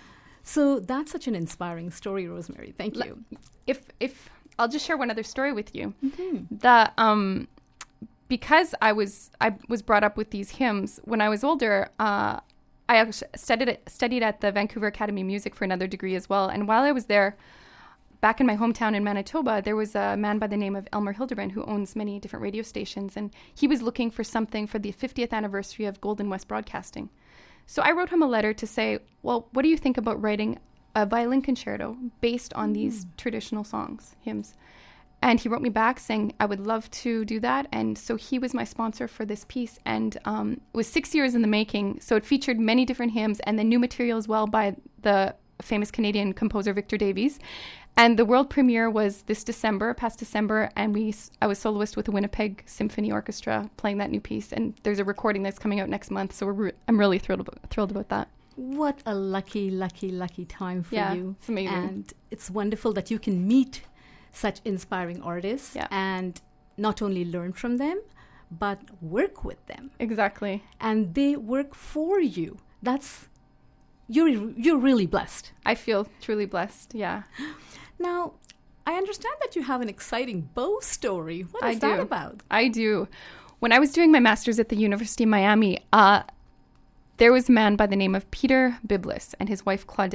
Speaker 9: So that's such an inspiring story, Rosemary. Thank you.
Speaker 11: If if I'll just share one other story with you.
Speaker 9: Mm-hmm.
Speaker 11: The um, because I was I was brought up with these hymns. When I was older, uh, I actually studied studied at the Vancouver Academy of Music for another degree as well. And while I was there, back in my hometown in Manitoba, there was a man by the name of Elmer Hildebrand who owns many different radio stations, and he was looking for something for the fiftieth anniversary of Golden West Broadcasting. So I wrote him a letter to say, well, what do you think about writing a violin concerto based on mm. these traditional songs, hymns? And he wrote me back saying, I would love to do that. And so he was my sponsor for this piece. And um, it was six years in the making. So it featured many different hymns and then new material as well by the famous Canadian composer Victor Davies. And the world premiere was this December, past December, and we I was soloist with the Winnipeg Symphony Orchestra playing that new piece. And there's a recording that's coming out next month, so we're re- I'm really thrilled about, thrilled about that.
Speaker 9: What a lucky, lucky, lucky time for
Speaker 11: yeah,
Speaker 9: you.
Speaker 11: It's amazing.
Speaker 9: And it's wonderful that you can meet such inspiring artists
Speaker 11: yeah.
Speaker 9: and not only learn from them, but work with them.
Speaker 11: Exactly.
Speaker 9: And they work for you. That's, you're you're really blessed.
Speaker 11: I feel truly blessed, yeah.
Speaker 9: Now, I understand that you have an exciting bow story. What is
Speaker 11: I
Speaker 9: that
Speaker 11: do.
Speaker 9: about?
Speaker 11: I do. When I was doing my master's at the University of Miami, uh, there was a man by the name of Peter Biblis and his wife Claudette.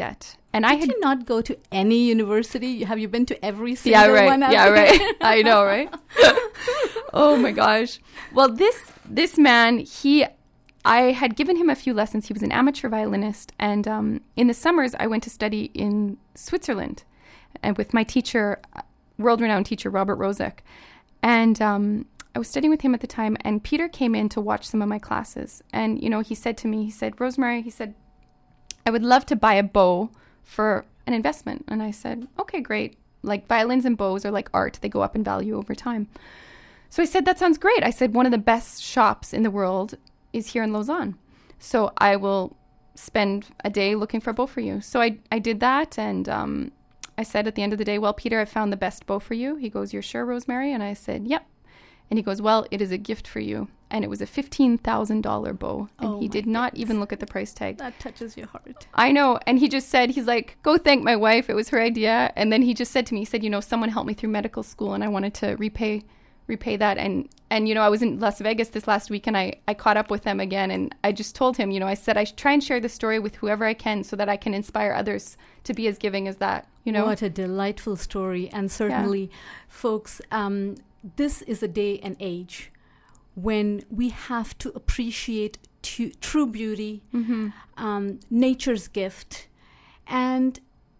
Speaker 11: And I
Speaker 9: Did
Speaker 11: had
Speaker 9: you not go to any university? Have you been to every single
Speaker 11: yeah, right.
Speaker 9: one out
Speaker 11: yeah,
Speaker 9: there?
Speaker 11: right. I know, right? Oh my gosh. Well, this this man, he, I had given him a few lessons. He was an amateur violinist, and um, in the summers, I went to study in Switzerland, and with my teacher, world-renowned teacher Robert Rozek, and um, I was studying with him at the time. And Peter came in to watch some of my classes, and you know, he said to me, he said, "Rosemary," he said, "I would love to buy a bow for an investment." And I said, "Okay, great. Like violins and bows are like art; they go up in value over time." So I said, "That sounds great." I said, "One of the best shops in the world is here in Lausanne. So I will spend a day looking for a bow for you." So I, I did that. And um, I said at the end of the day, "Well, Peter, I found the best bow for you." He goes, "You're sure, Rosemary?" And I said, "Yep." And he goes, "Well, it is a gift for you." And it was a fifteen thousand dollars bow. And
Speaker 9: Oh
Speaker 11: he
Speaker 9: my
Speaker 11: did not
Speaker 9: goodness.
Speaker 11: even look at the price tag.
Speaker 9: That touches your heart.
Speaker 11: I know. And he just said, he's like, "Go thank my wife. It was her idea." And then he just said to me, he said, "You know, someone helped me through medical school and I wanted to repay repay that." And, and you know, I was in Las Vegas this last week and I, I caught up with them again. And I just told him, you know, I said, I try and share the story with whoever I can so that I can inspire others to be as giving as that, you know.
Speaker 9: What a delightful story. And certainly, folks, um, this is a day and age when we have to appreciate tu- true beauty,
Speaker 11: Mm-hmm.
Speaker 9: um, nature's gift. And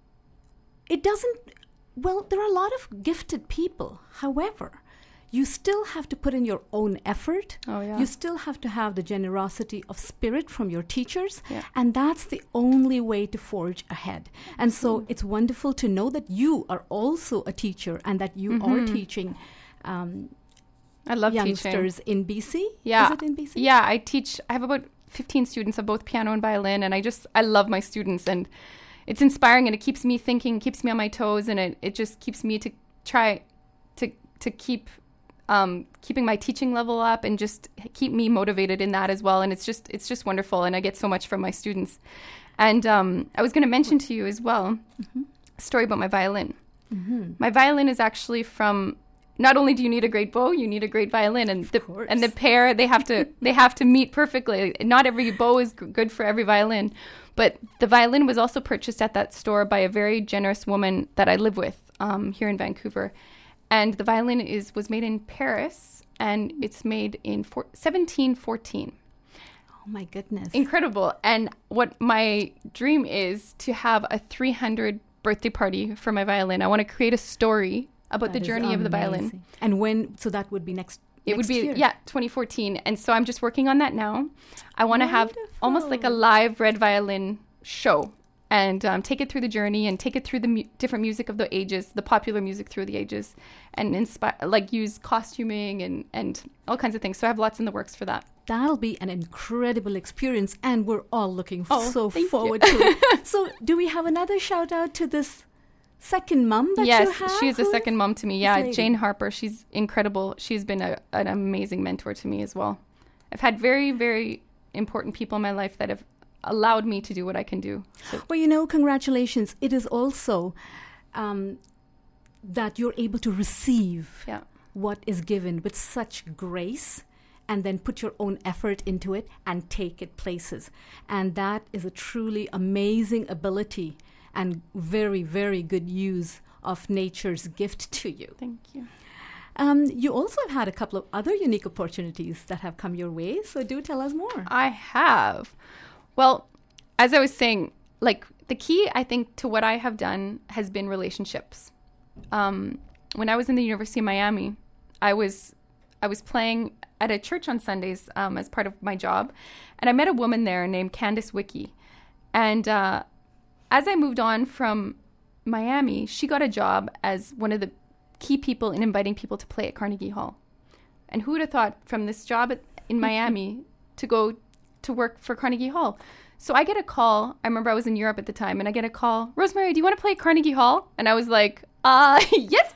Speaker 9: it doesn't, well, there are a lot of gifted people. However, you still have to put in your own effort.
Speaker 11: Oh, yeah.
Speaker 9: You still have to have the generosity of spirit from your teachers.
Speaker 11: Yeah.
Speaker 9: And that's the only way to forge ahead. And so it's wonderful to know that you are also a teacher and that you are
Speaker 11: Mhm.
Speaker 9: teaching um,
Speaker 11: I love
Speaker 9: youngsters
Speaker 11: teaching.
Speaker 9: in B C.
Speaker 11: Yeah.
Speaker 9: Is it in B C?
Speaker 11: Yeah, I teach, I have about fifteen students of both piano and violin, and I just, I love my students, and it's inspiring, and it keeps me thinking, keeps me on my toes, and it, it just keeps me to try to to keep um, keeping my teaching level up and just keep me motivated in that as well. And it's just, it's just wonderful, and I get so much from my students. And um, I was going to mention to you as well
Speaker 9: Mm-hmm.
Speaker 11: a story about my violin.
Speaker 9: Mm-hmm.
Speaker 11: My violin is actually from, not only do you need a great bow, you need a great violin, and the
Speaker 9: course.
Speaker 11: and the pair they have to they have to meet perfectly. Not every bow is g- good for every violin, but the violin was also purchased at that store by a very generous woman that I live with um, here in Vancouver, and the violin is was made in Paris, and it's made in four, seventeen fourteen.
Speaker 9: Oh, my goodness.
Speaker 11: Incredible. And what my dream is to have a three hundred birthday party for my violin. I want to create a story about
Speaker 9: That
Speaker 11: the
Speaker 9: is
Speaker 11: journey of the violin.
Speaker 9: amazing. And when, so that would be next
Speaker 11: It would
Speaker 9: next
Speaker 11: be,
Speaker 9: year.
Speaker 11: yeah, twenty fourteen. And so I'm just working on that now. I want to have almost like a
Speaker 9: Wonderful.
Speaker 11: live red violin show and um, take it through the journey and take it through the mu- different music of the ages, the popular music through the ages, and inspire, like use costuming and, and all kinds of things. So I have lots in the works for that.
Speaker 9: That'll be an incredible experience, and we're all looking f-
Speaker 11: Oh,
Speaker 9: so
Speaker 11: thank you.
Speaker 9: forward to it. So, do we have another shout out to this second mum that
Speaker 11: yes,
Speaker 9: you have?
Speaker 11: she is a
Speaker 9: Who
Speaker 11: second mom to me.
Speaker 9: this
Speaker 11: Yeah,
Speaker 9: lady?
Speaker 11: Jane Harper. She's incredible. She's been a, an amazing mentor to me as well. I've had very, very important people in my life that have allowed me to do what I can do. So,
Speaker 9: Well, you know, congratulations. It is also um, that you're able to receive
Speaker 11: yeah.
Speaker 9: what is given with such grace and then put your own effort into it and take it places. And that is a truly amazing ability and very, very good use of nature's gift to you.
Speaker 11: Thank you.
Speaker 9: Um, you also have had a couple of other unique opportunities that have come your way, so do tell us more.
Speaker 11: I have. Well, as I was saying, like the key, I think, to what I have done has been relationships. Um, when I was in the University of Miami, I was I was playing at a church on Sundays um, as part of my job, and I met a woman there named Candace Wickie. And uh, as I moved on from Miami, she got a job as one of the key people in inviting people to play at Carnegie Hall. And who would have thought from this job at, in Miami to go to work for Carnegie Hall? So I get a call. I remember I was in Europe at the time, and I get a call, "Rosemary, do you want to play at Carnegie Hall?" And I was like, uh, yes,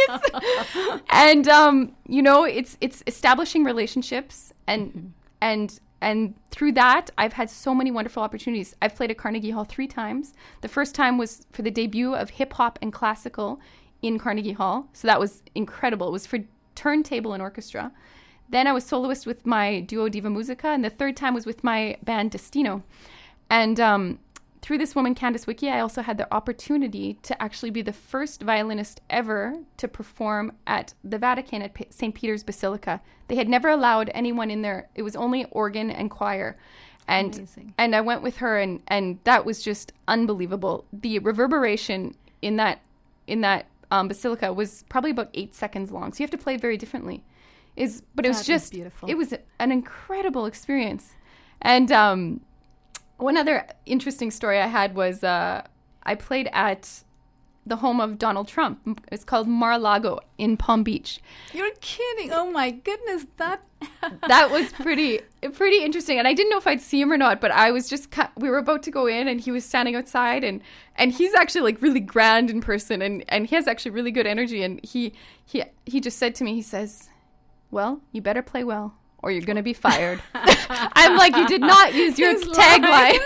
Speaker 11: please. And, um, you know, it's it's establishing relationships. And, mm-hmm. and, and through that, I've had so many wonderful opportunities. I've played at Carnegie Hall three times. The first time was for the debut of hip hop and classical in Carnegie Hall. So that was incredible. It was for turntable and orchestra. Then I was soloist with my duo Diva Musica, and the third time was with my band Destino. And um, through this woman, Candice Wickie, I also had the opportunity to actually be the first violinist ever to perform at the Vatican at P- Saint Peter's Basilica. They had never allowed anyone in there. It was only organ and choir. And
Speaker 9: Amazing.
Speaker 11: and I went with her, and, and that was just unbelievable. The reverberation in that in that um, basilica was probably about eight seconds long. So you have to play very differently. Is but it was
Speaker 9: That is
Speaker 11: just
Speaker 9: beautiful.
Speaker 11: it was an incredible experience. And um, one other interesting story I had was uh, I played at the home of Donald Trump. It's called Mar-a-Lago in Palm Beach.
Speaker 9: You're kidding. Oh my goodness. That
Speaker 11: That was pretty pretty interesting. And I didn't know if I'd see him or not, but I was just, cu- we were about to go in and he was standing outside, and, and he's actually like really grand in person, and, and he has actually really good energy. And he, he, he just said to me, he says, well, you better play well or you're going to be fired. I'm like, you did not use your
Speaker 9: His
Speaker 11: tagline.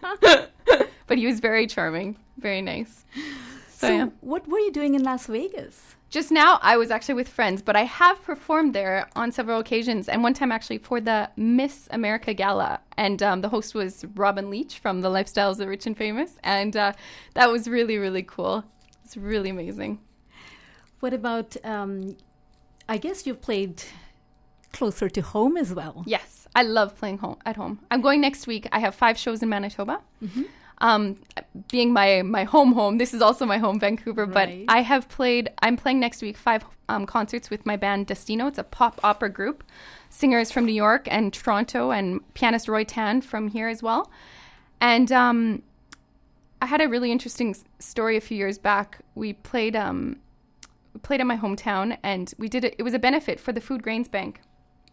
Speaker 11: But he was very charming, very nice. So,
Speaker 9: So
Speaker 11: yeah.
Speaker 9: what were you doing in Las Vegas?
Speaker 11: Just now, I was actually with friends, but I have performed there on several occasions. And one time, actually, for the Miss America Gala. And um, the host was Robin Leach from The Lifestyles of the Rich and Famous. And uh, that was really, really cool. It's really amazing.
Speaker 9: What about, um, I guess you played closer to home as well.
Speaker 11: Yes, I love playing home at home. I'm going next week. I have five shows in Manitoba. Mm-hmm. Um, being my, my home home, this is also my home, Vancouver,
Speaker 9: Right.
Speaker 11: but I have played, I'm playing next week five um, concerts with my band Destino. It's a pop opera group, singers from New York and Toronto, and pianist Roy Tan from here as well. And um, I had a really interesting s- story a few years back. We played, um, we played in my hometown, and we did it, it was a benefit for the Food Grains Bank.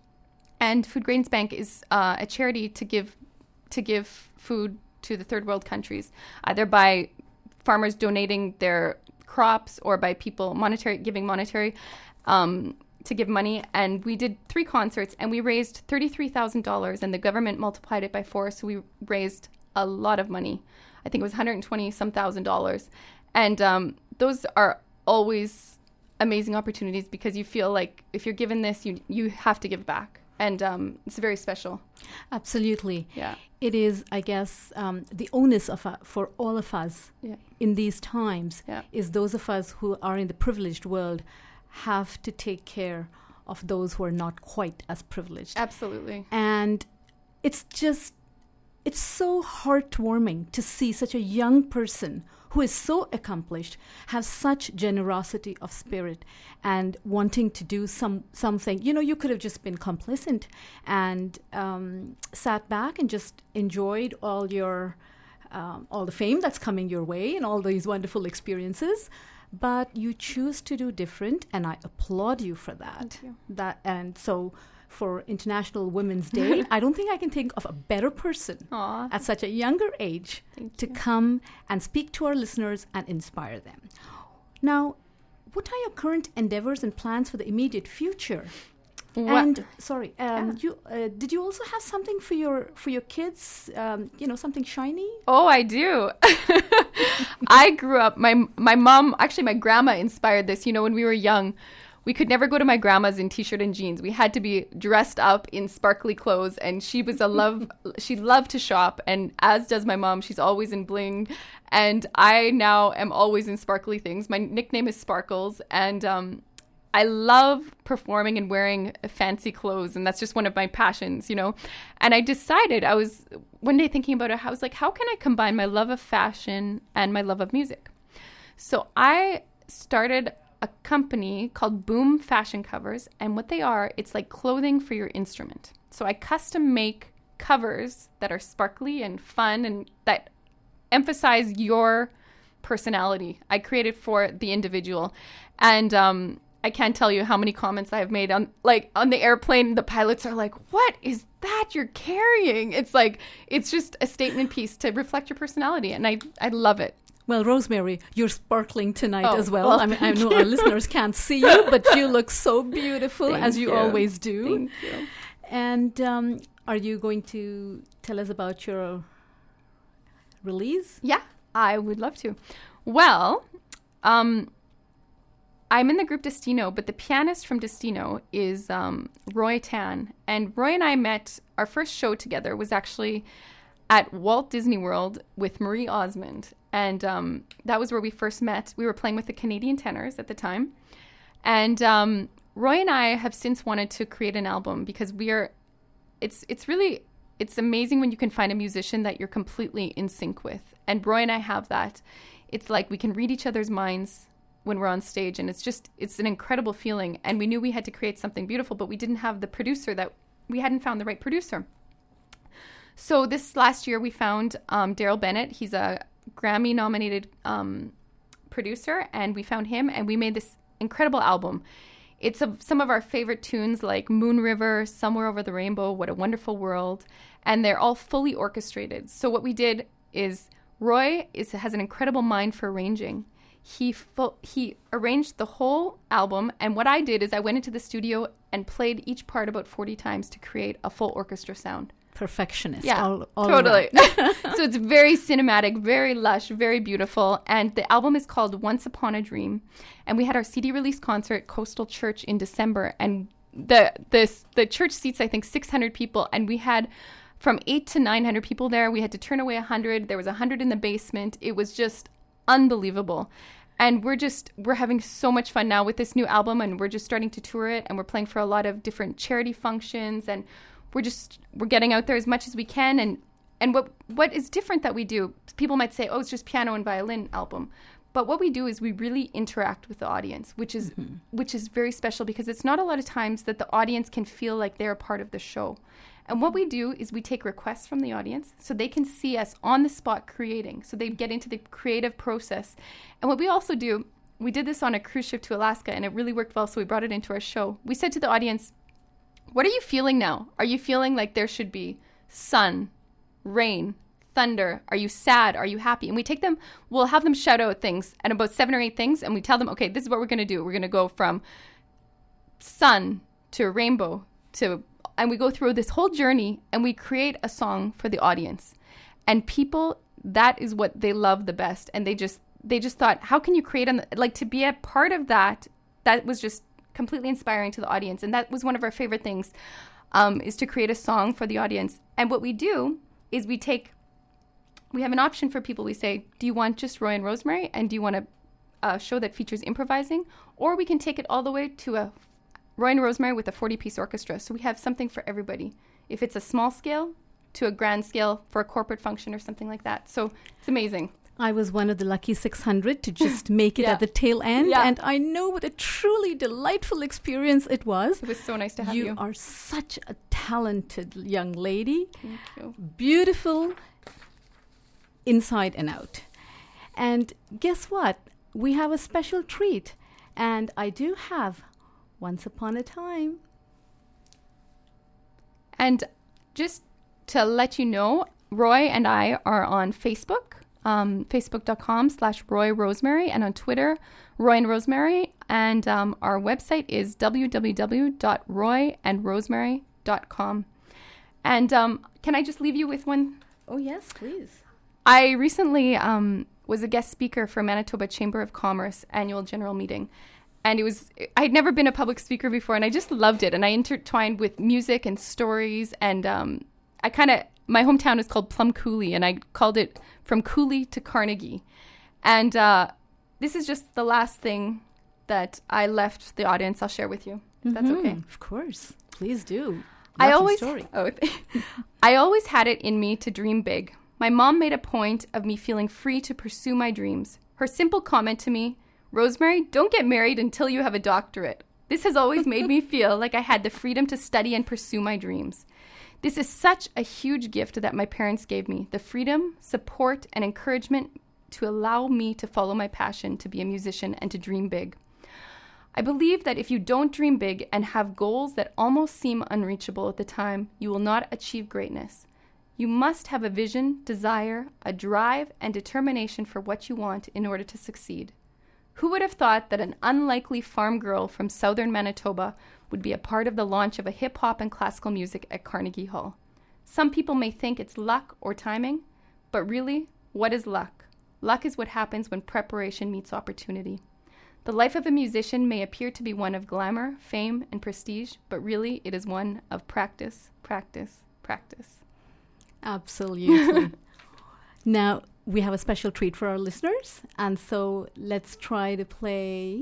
Speaker 11: And Food Grains Bank is uh, a charity to give to give food to the third world countries, either by farmers donating their crops or by people monetary giving monetary um, to give money. And we did three concerts, and we raised thirty-three thousand dollars, and the government multiplied it by four, so we raised a lot of money. I think it was one hundred twenty some thousand dollars. And um, those are always amazing opportunities, because you feel like if you're given this, you you have to give back. And um, it's very special.
Speaker 9: Absolutely.
Speaker 11: Yeah.
Speaker 9: It is, I guess, um, the onus of uh, for all of us
Speaker 11: Yeah.
Speaker 9: in these times
Speaker 11: Yeah.
Speaker 9: is those of us who are in the privileged world have to take care of those who are not quite as privileged.
Speaker 11: Absolutely.
Speaker 9: And it's just, it's so heartwarming to see such a young person who is so accomplished have such generosity of spirit and wanting to do some something. You know, you could have just been complacent and um, sat back and just enjoyed all your um, all the fame that's coming your way and all these wonderful experiences. But you choose to do different, and I applaud you for that.
Speaker 11: Thank you.
Speaker 9: That and so. For International Women's Day, I don't think I can think of a better person
Speaker 11: Aw.
Speaker 9: at such a younger age
Speaker 11: Thank
Speaker 9: to
Speaker 11: you.
Speaker 9: come and speak to our listeners and inspire them. Now, what are your current endeavors and plans for the immediate future?
Speaker 11: What-
Speaker 9: And sorry, um, you uh, did you also have something for your for your kids? Um, you know, something shiny?
Speaker 11: Oh, I do. I grew up, my my mom, actually my grandma inspired this. You know, when we were young, we could never go to my grandma's in t-shirt and jeans. We had to be dressed up in sparkly clothes, and she was a love, she loved to shop, and as does my mom. She's always in bling, and I now am always in sparkly things. My nickname is Sparkles, and um, I love performing and wearing fancy clothes, and that's just one of my passions, you know. And I decided, I was one day thinking about it, I was like, how can I combine my love of fashion and my love of music? So I started a company called Boom Fashion Covers, and what they are, it's like clothing for your instrument. So I custom make covers that are sparkly and fun and that emphasize your personality. I created for the individual, and um, I can't tell you how many comments I have made on, like, on the airplane. The pilots are like, "What is that you're carrying?" It's like, it's just a statement piece to reflect your personality, and I I love it.
Speaker 9: Well, Rosemary, you're sparkling tonight
Speaker 11: Oh,
Speaker 9: as well.
Speaker 11: well,
Speaker 9: I mean, I
Speaker 11: thank
Speaker 9: know
Speaker 11: you.
Speaker 9: our listeners can't see you, but you look so beautiful,
Speaker 11: Thank
Speaker 9: as you,
Speaker 11: you.
Speaker 9: always do.
Speaker 11: Thank you.
Speaker 9: And um, are you going to tell us about your release?
Speaker 11: Yeah, I would love to. Well, um, I'm in the group Destino, but the pianist from Destino is um, Roy Tan. And Roy and I met, our first show together was actually at Walt Disney World with Marie Osmond. And um, that was where we first met. We were playing with the Canadian Tenors at the time. And um, Roy and I have since wanted to create an album because we are, it's it's really, it's amazing when you can find a musician that you're completely in sync with. And Roy and I have that. It's like we can read each other's minds when we're on stage. And it's just, it's an incredible feeling. And we knew we had to create something beautiful, but we didn't have the producer that, we hadn't found the right producer. So this last year we found um, Daryl Bennett. He's a Grammy-nominated um, producer, and we found him, and we made this incredible album. It's a, some of our favorite tunes like Moon River, Somewhere Over the Rainbow, What a Wonderful World, and they're all fully orchestrated. So what we did is Roy is, has an incredible mind for arranging. He fu- he arranged the whole album, and what I did is I went into the studio and played each part about forty times to create a full orchestra sound.
Speaker 9: Perfectionist.
Speaker 11: Yeah,
Speaker 9: all, all
Speaker 11: totally. So it's very cinematic, very lush, very beautiful. And the album is called Once Upon a Dream. And we had our C D release concert at Coastal Church in December. And the the, the church seats, I think, six hundred people. And we had from eight to nine hundred people there. We had to turn away one hundred. There was one hundred in the basement. It was just unbelievable. And we're just, we're having so much fun now with this new album. And we're just starting to tour it. And we're playing for a lot of different charity functions. And we're just, we're getting out there as much as we can. And, and what what is different that we do, people might say, oh, it's just piano and violin album. But what we do is we really interact with the audience, which is mm-hmm. which is very special because it's not a lot of times that the audience can feel like they're a part of the show. And what we do is we take requests from the audience so they can see us on the spot creating. So they get into the creative process. And what we also do, we did this on a cruise ship to Alaska, and it really worked well, so we brought it into our show. We said to the audience, what are you feeling now? Are you feeling like there should be sun, rain, thunder? Are you sad? Are you happy? And we take them, we'll have them shout out things and about seven or eight things. And we tell them, okay, this is what we're going to do. We're going to go from sun to rainbow to, and we go through this whole journey and we create a song for the audience. And people, that is what they love the best. And they just, they just thought, how can you create, an, like to be a part of that? That was just completely inspiring to the audience. And that was one of our favorite things, um, is to create a song for the audience. And what we do is we take, we have an option for people. We say, do you want just Roy and Rosemary? And do you want a, a show that features improvising? Or we can take it all the way to a Roy and Rosemary with a forty-piece orchestra. So we have something for everybody. If it's a small scale to a grand scale for a corporate function or something like that. So it's amazing.
Speaker 9: I was one of the lucky six hundred to just make it
Speaker 11: yeah.
Speaker 9: at the tail end.
Speaker 11: Yeah.
Speaker 9: And I know what a truly delightful experience it was.
Speaker 11: It was so nice to have you.
Speaker 9: You are such a talented young lady.
Speaker 11: Thank you.
Speaker 9: Beautiful inside and out. And guess what? We have a special treat. And I do have Once Upon a Time.
Speaker 11: And just to let you know, Roy and I are on Facebook. Um, Facebook.com slash Roy Rosemary, and on Twitter, Roy and Rosemary. And um, our website is w w w dot roy and rosemary dot com. And um, can I just leave you with one?
Speaker 9: Oh, yes, please.
Speaker 11: I recently um, was a guest speaker for Manitoba Chamber of Commerce annual general meeting. And it was, I'd never been a public speaker before, and I just loved it. And I intertwined with music and stories. And um, I kind of, my hometown is called Plum Coulee, and I called it From Coulee to Carnegie. And uh, this is just the last thing that I left the audience I'll share with you, if mm-hmm. that's okay.
Speaker 9: Of course. Please do.
Speaker 11: I
Speaker 9: Lovely
Speaker 11: always,
Speaker 9: story.
Speaker 11: Oh, I always had it in me to dream big. My mom made a point of me feeling free to pursue my dreams. Her simple comment to me, Rosemary, don't get married until you have a doctorate. This has always made me feel like I had the freedom to study and pursue my dreams. This is such a huge gift that my parents gave me, the freedom, support, and encouragement to allow me to follow my passion to be a musician and to dream big. I believe that if you don't dream big and have goals that almost seem unreachable at the time, you will not achieve greatness. You must have a vision, desire, a drive, and determination for what you want in order to succeed. Who would have thought that an unlikely farm girl from southern Manitoba would be a part of the launch of a hip-hop and classical music at Carnegie Hall? Some people may think it's luck or timing, but really, what is luck? Luck is what happens when preparation meets opportunity. The life of a musician may appear to be one of glamour, fame, and prestige, but really it is one of practice, practice, practice.
Speaker 9: Absolutely. Now, we have a special treat for our listeners, and so let's try to play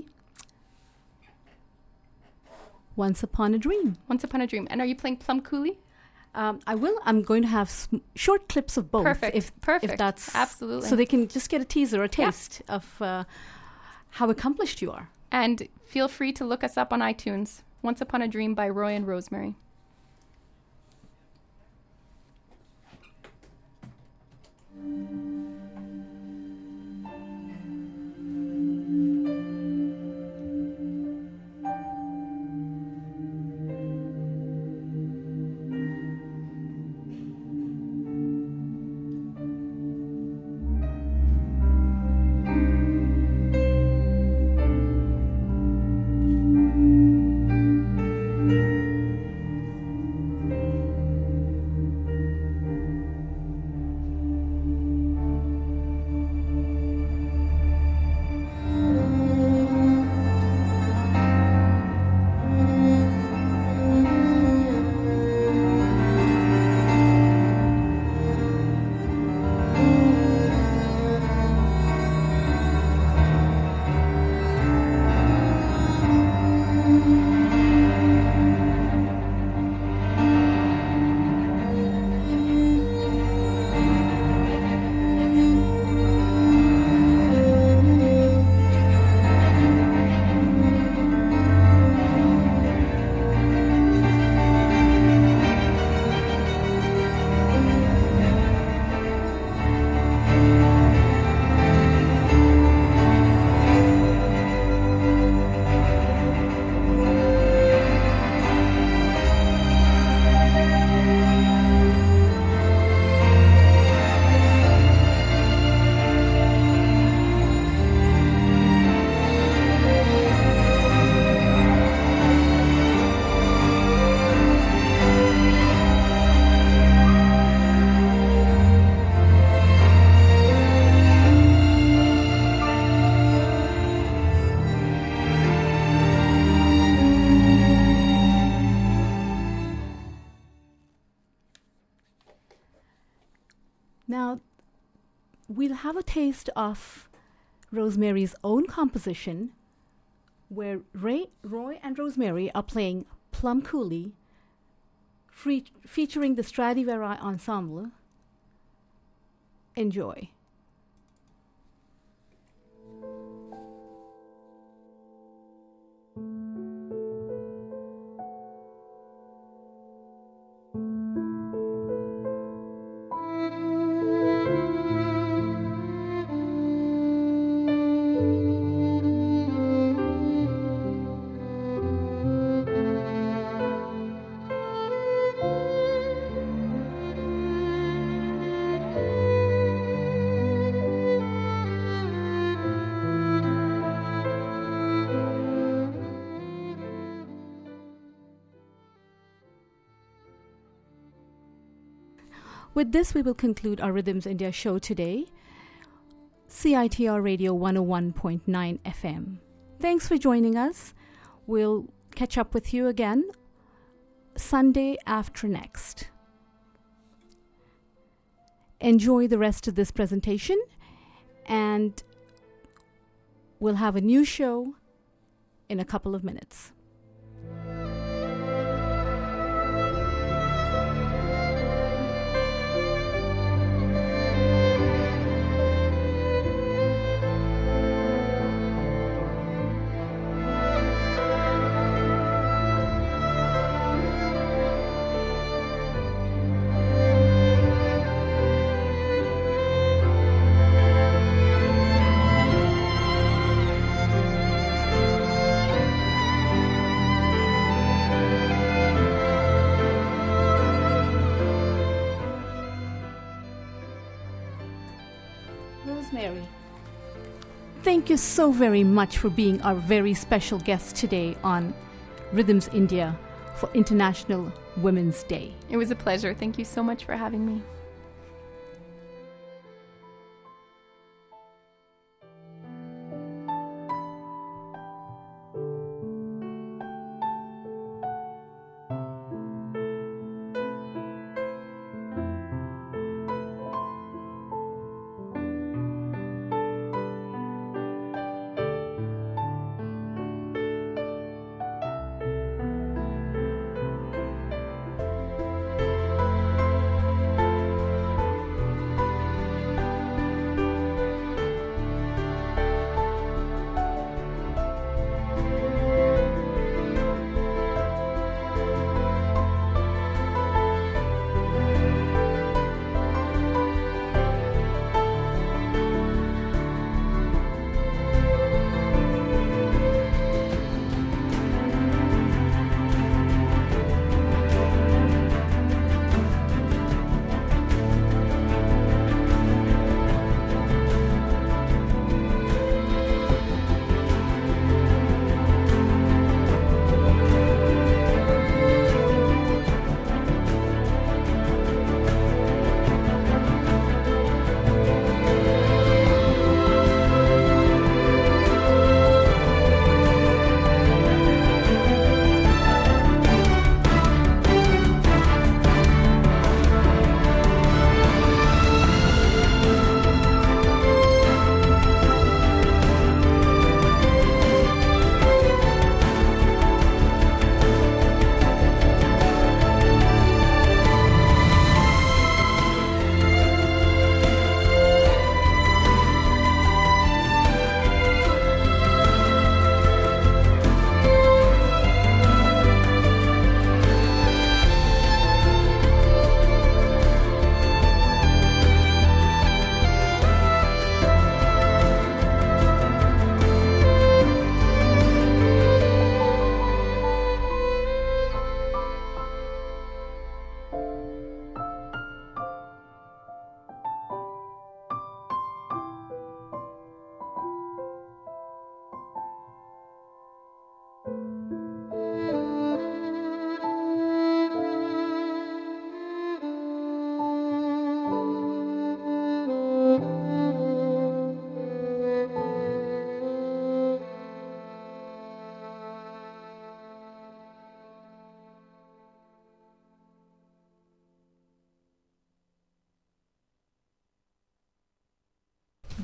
Speaker 9: Once Upon a Dream.
Speaker 11: Once Upon a Dream. And are you playing Plum Coulee?
Speaker 9: Um, I will. I'm going to have sm- short clips of both.
Speaker 11: Perfect.
Speaker 9: If,
Speaker 11: Perfect.
Speaker 9: If that's
Speaker 11: Absolutely.
Speaker 9: So they can just get a teaser, a taste yeah. of uh, how accomplished you are.
Speaker 11: And feel free to look us up on iTunes. Once Upon a Dream by Roy and Rosemary.
Speaker 9: Now, we'll have a taste of Rosemary's own composition, where Ray, Roy and Rosemary are playing Plum Coulee, fe- featuring the Stradivari Ensemble. Enjoy. With this, we will conclude our Rhythms India show today. C I T R Radio one oh one point nine F M. Thanks for joining us. We'll catch up with you again Sunday after next. Enjoy the rest of this presentation, and we'll have a new show in a couple of minutes. Rosemary, thank you so very much for being our very special guest today on Rhythms India for International Women's Day.
Speaker 11: It was a pleasure. Thank you so much for having me.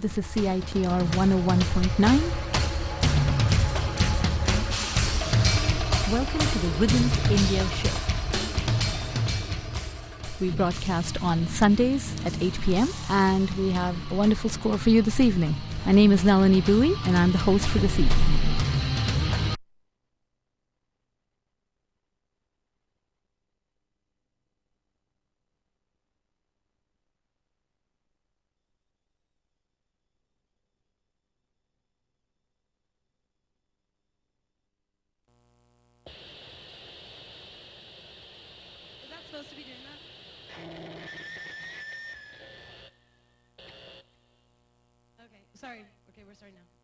Speaker 9: This is C I T R one oh one point nine. Welcome to the Rhythms India show. We broadcast on Sundays at eight p.m. and we have a wonderful score for you this evening. My name is Nalini Bowie and I'm the host for this evening.
Speaker 12: Supposed to be doing that? Okay, sorry. Okay, we're starting now.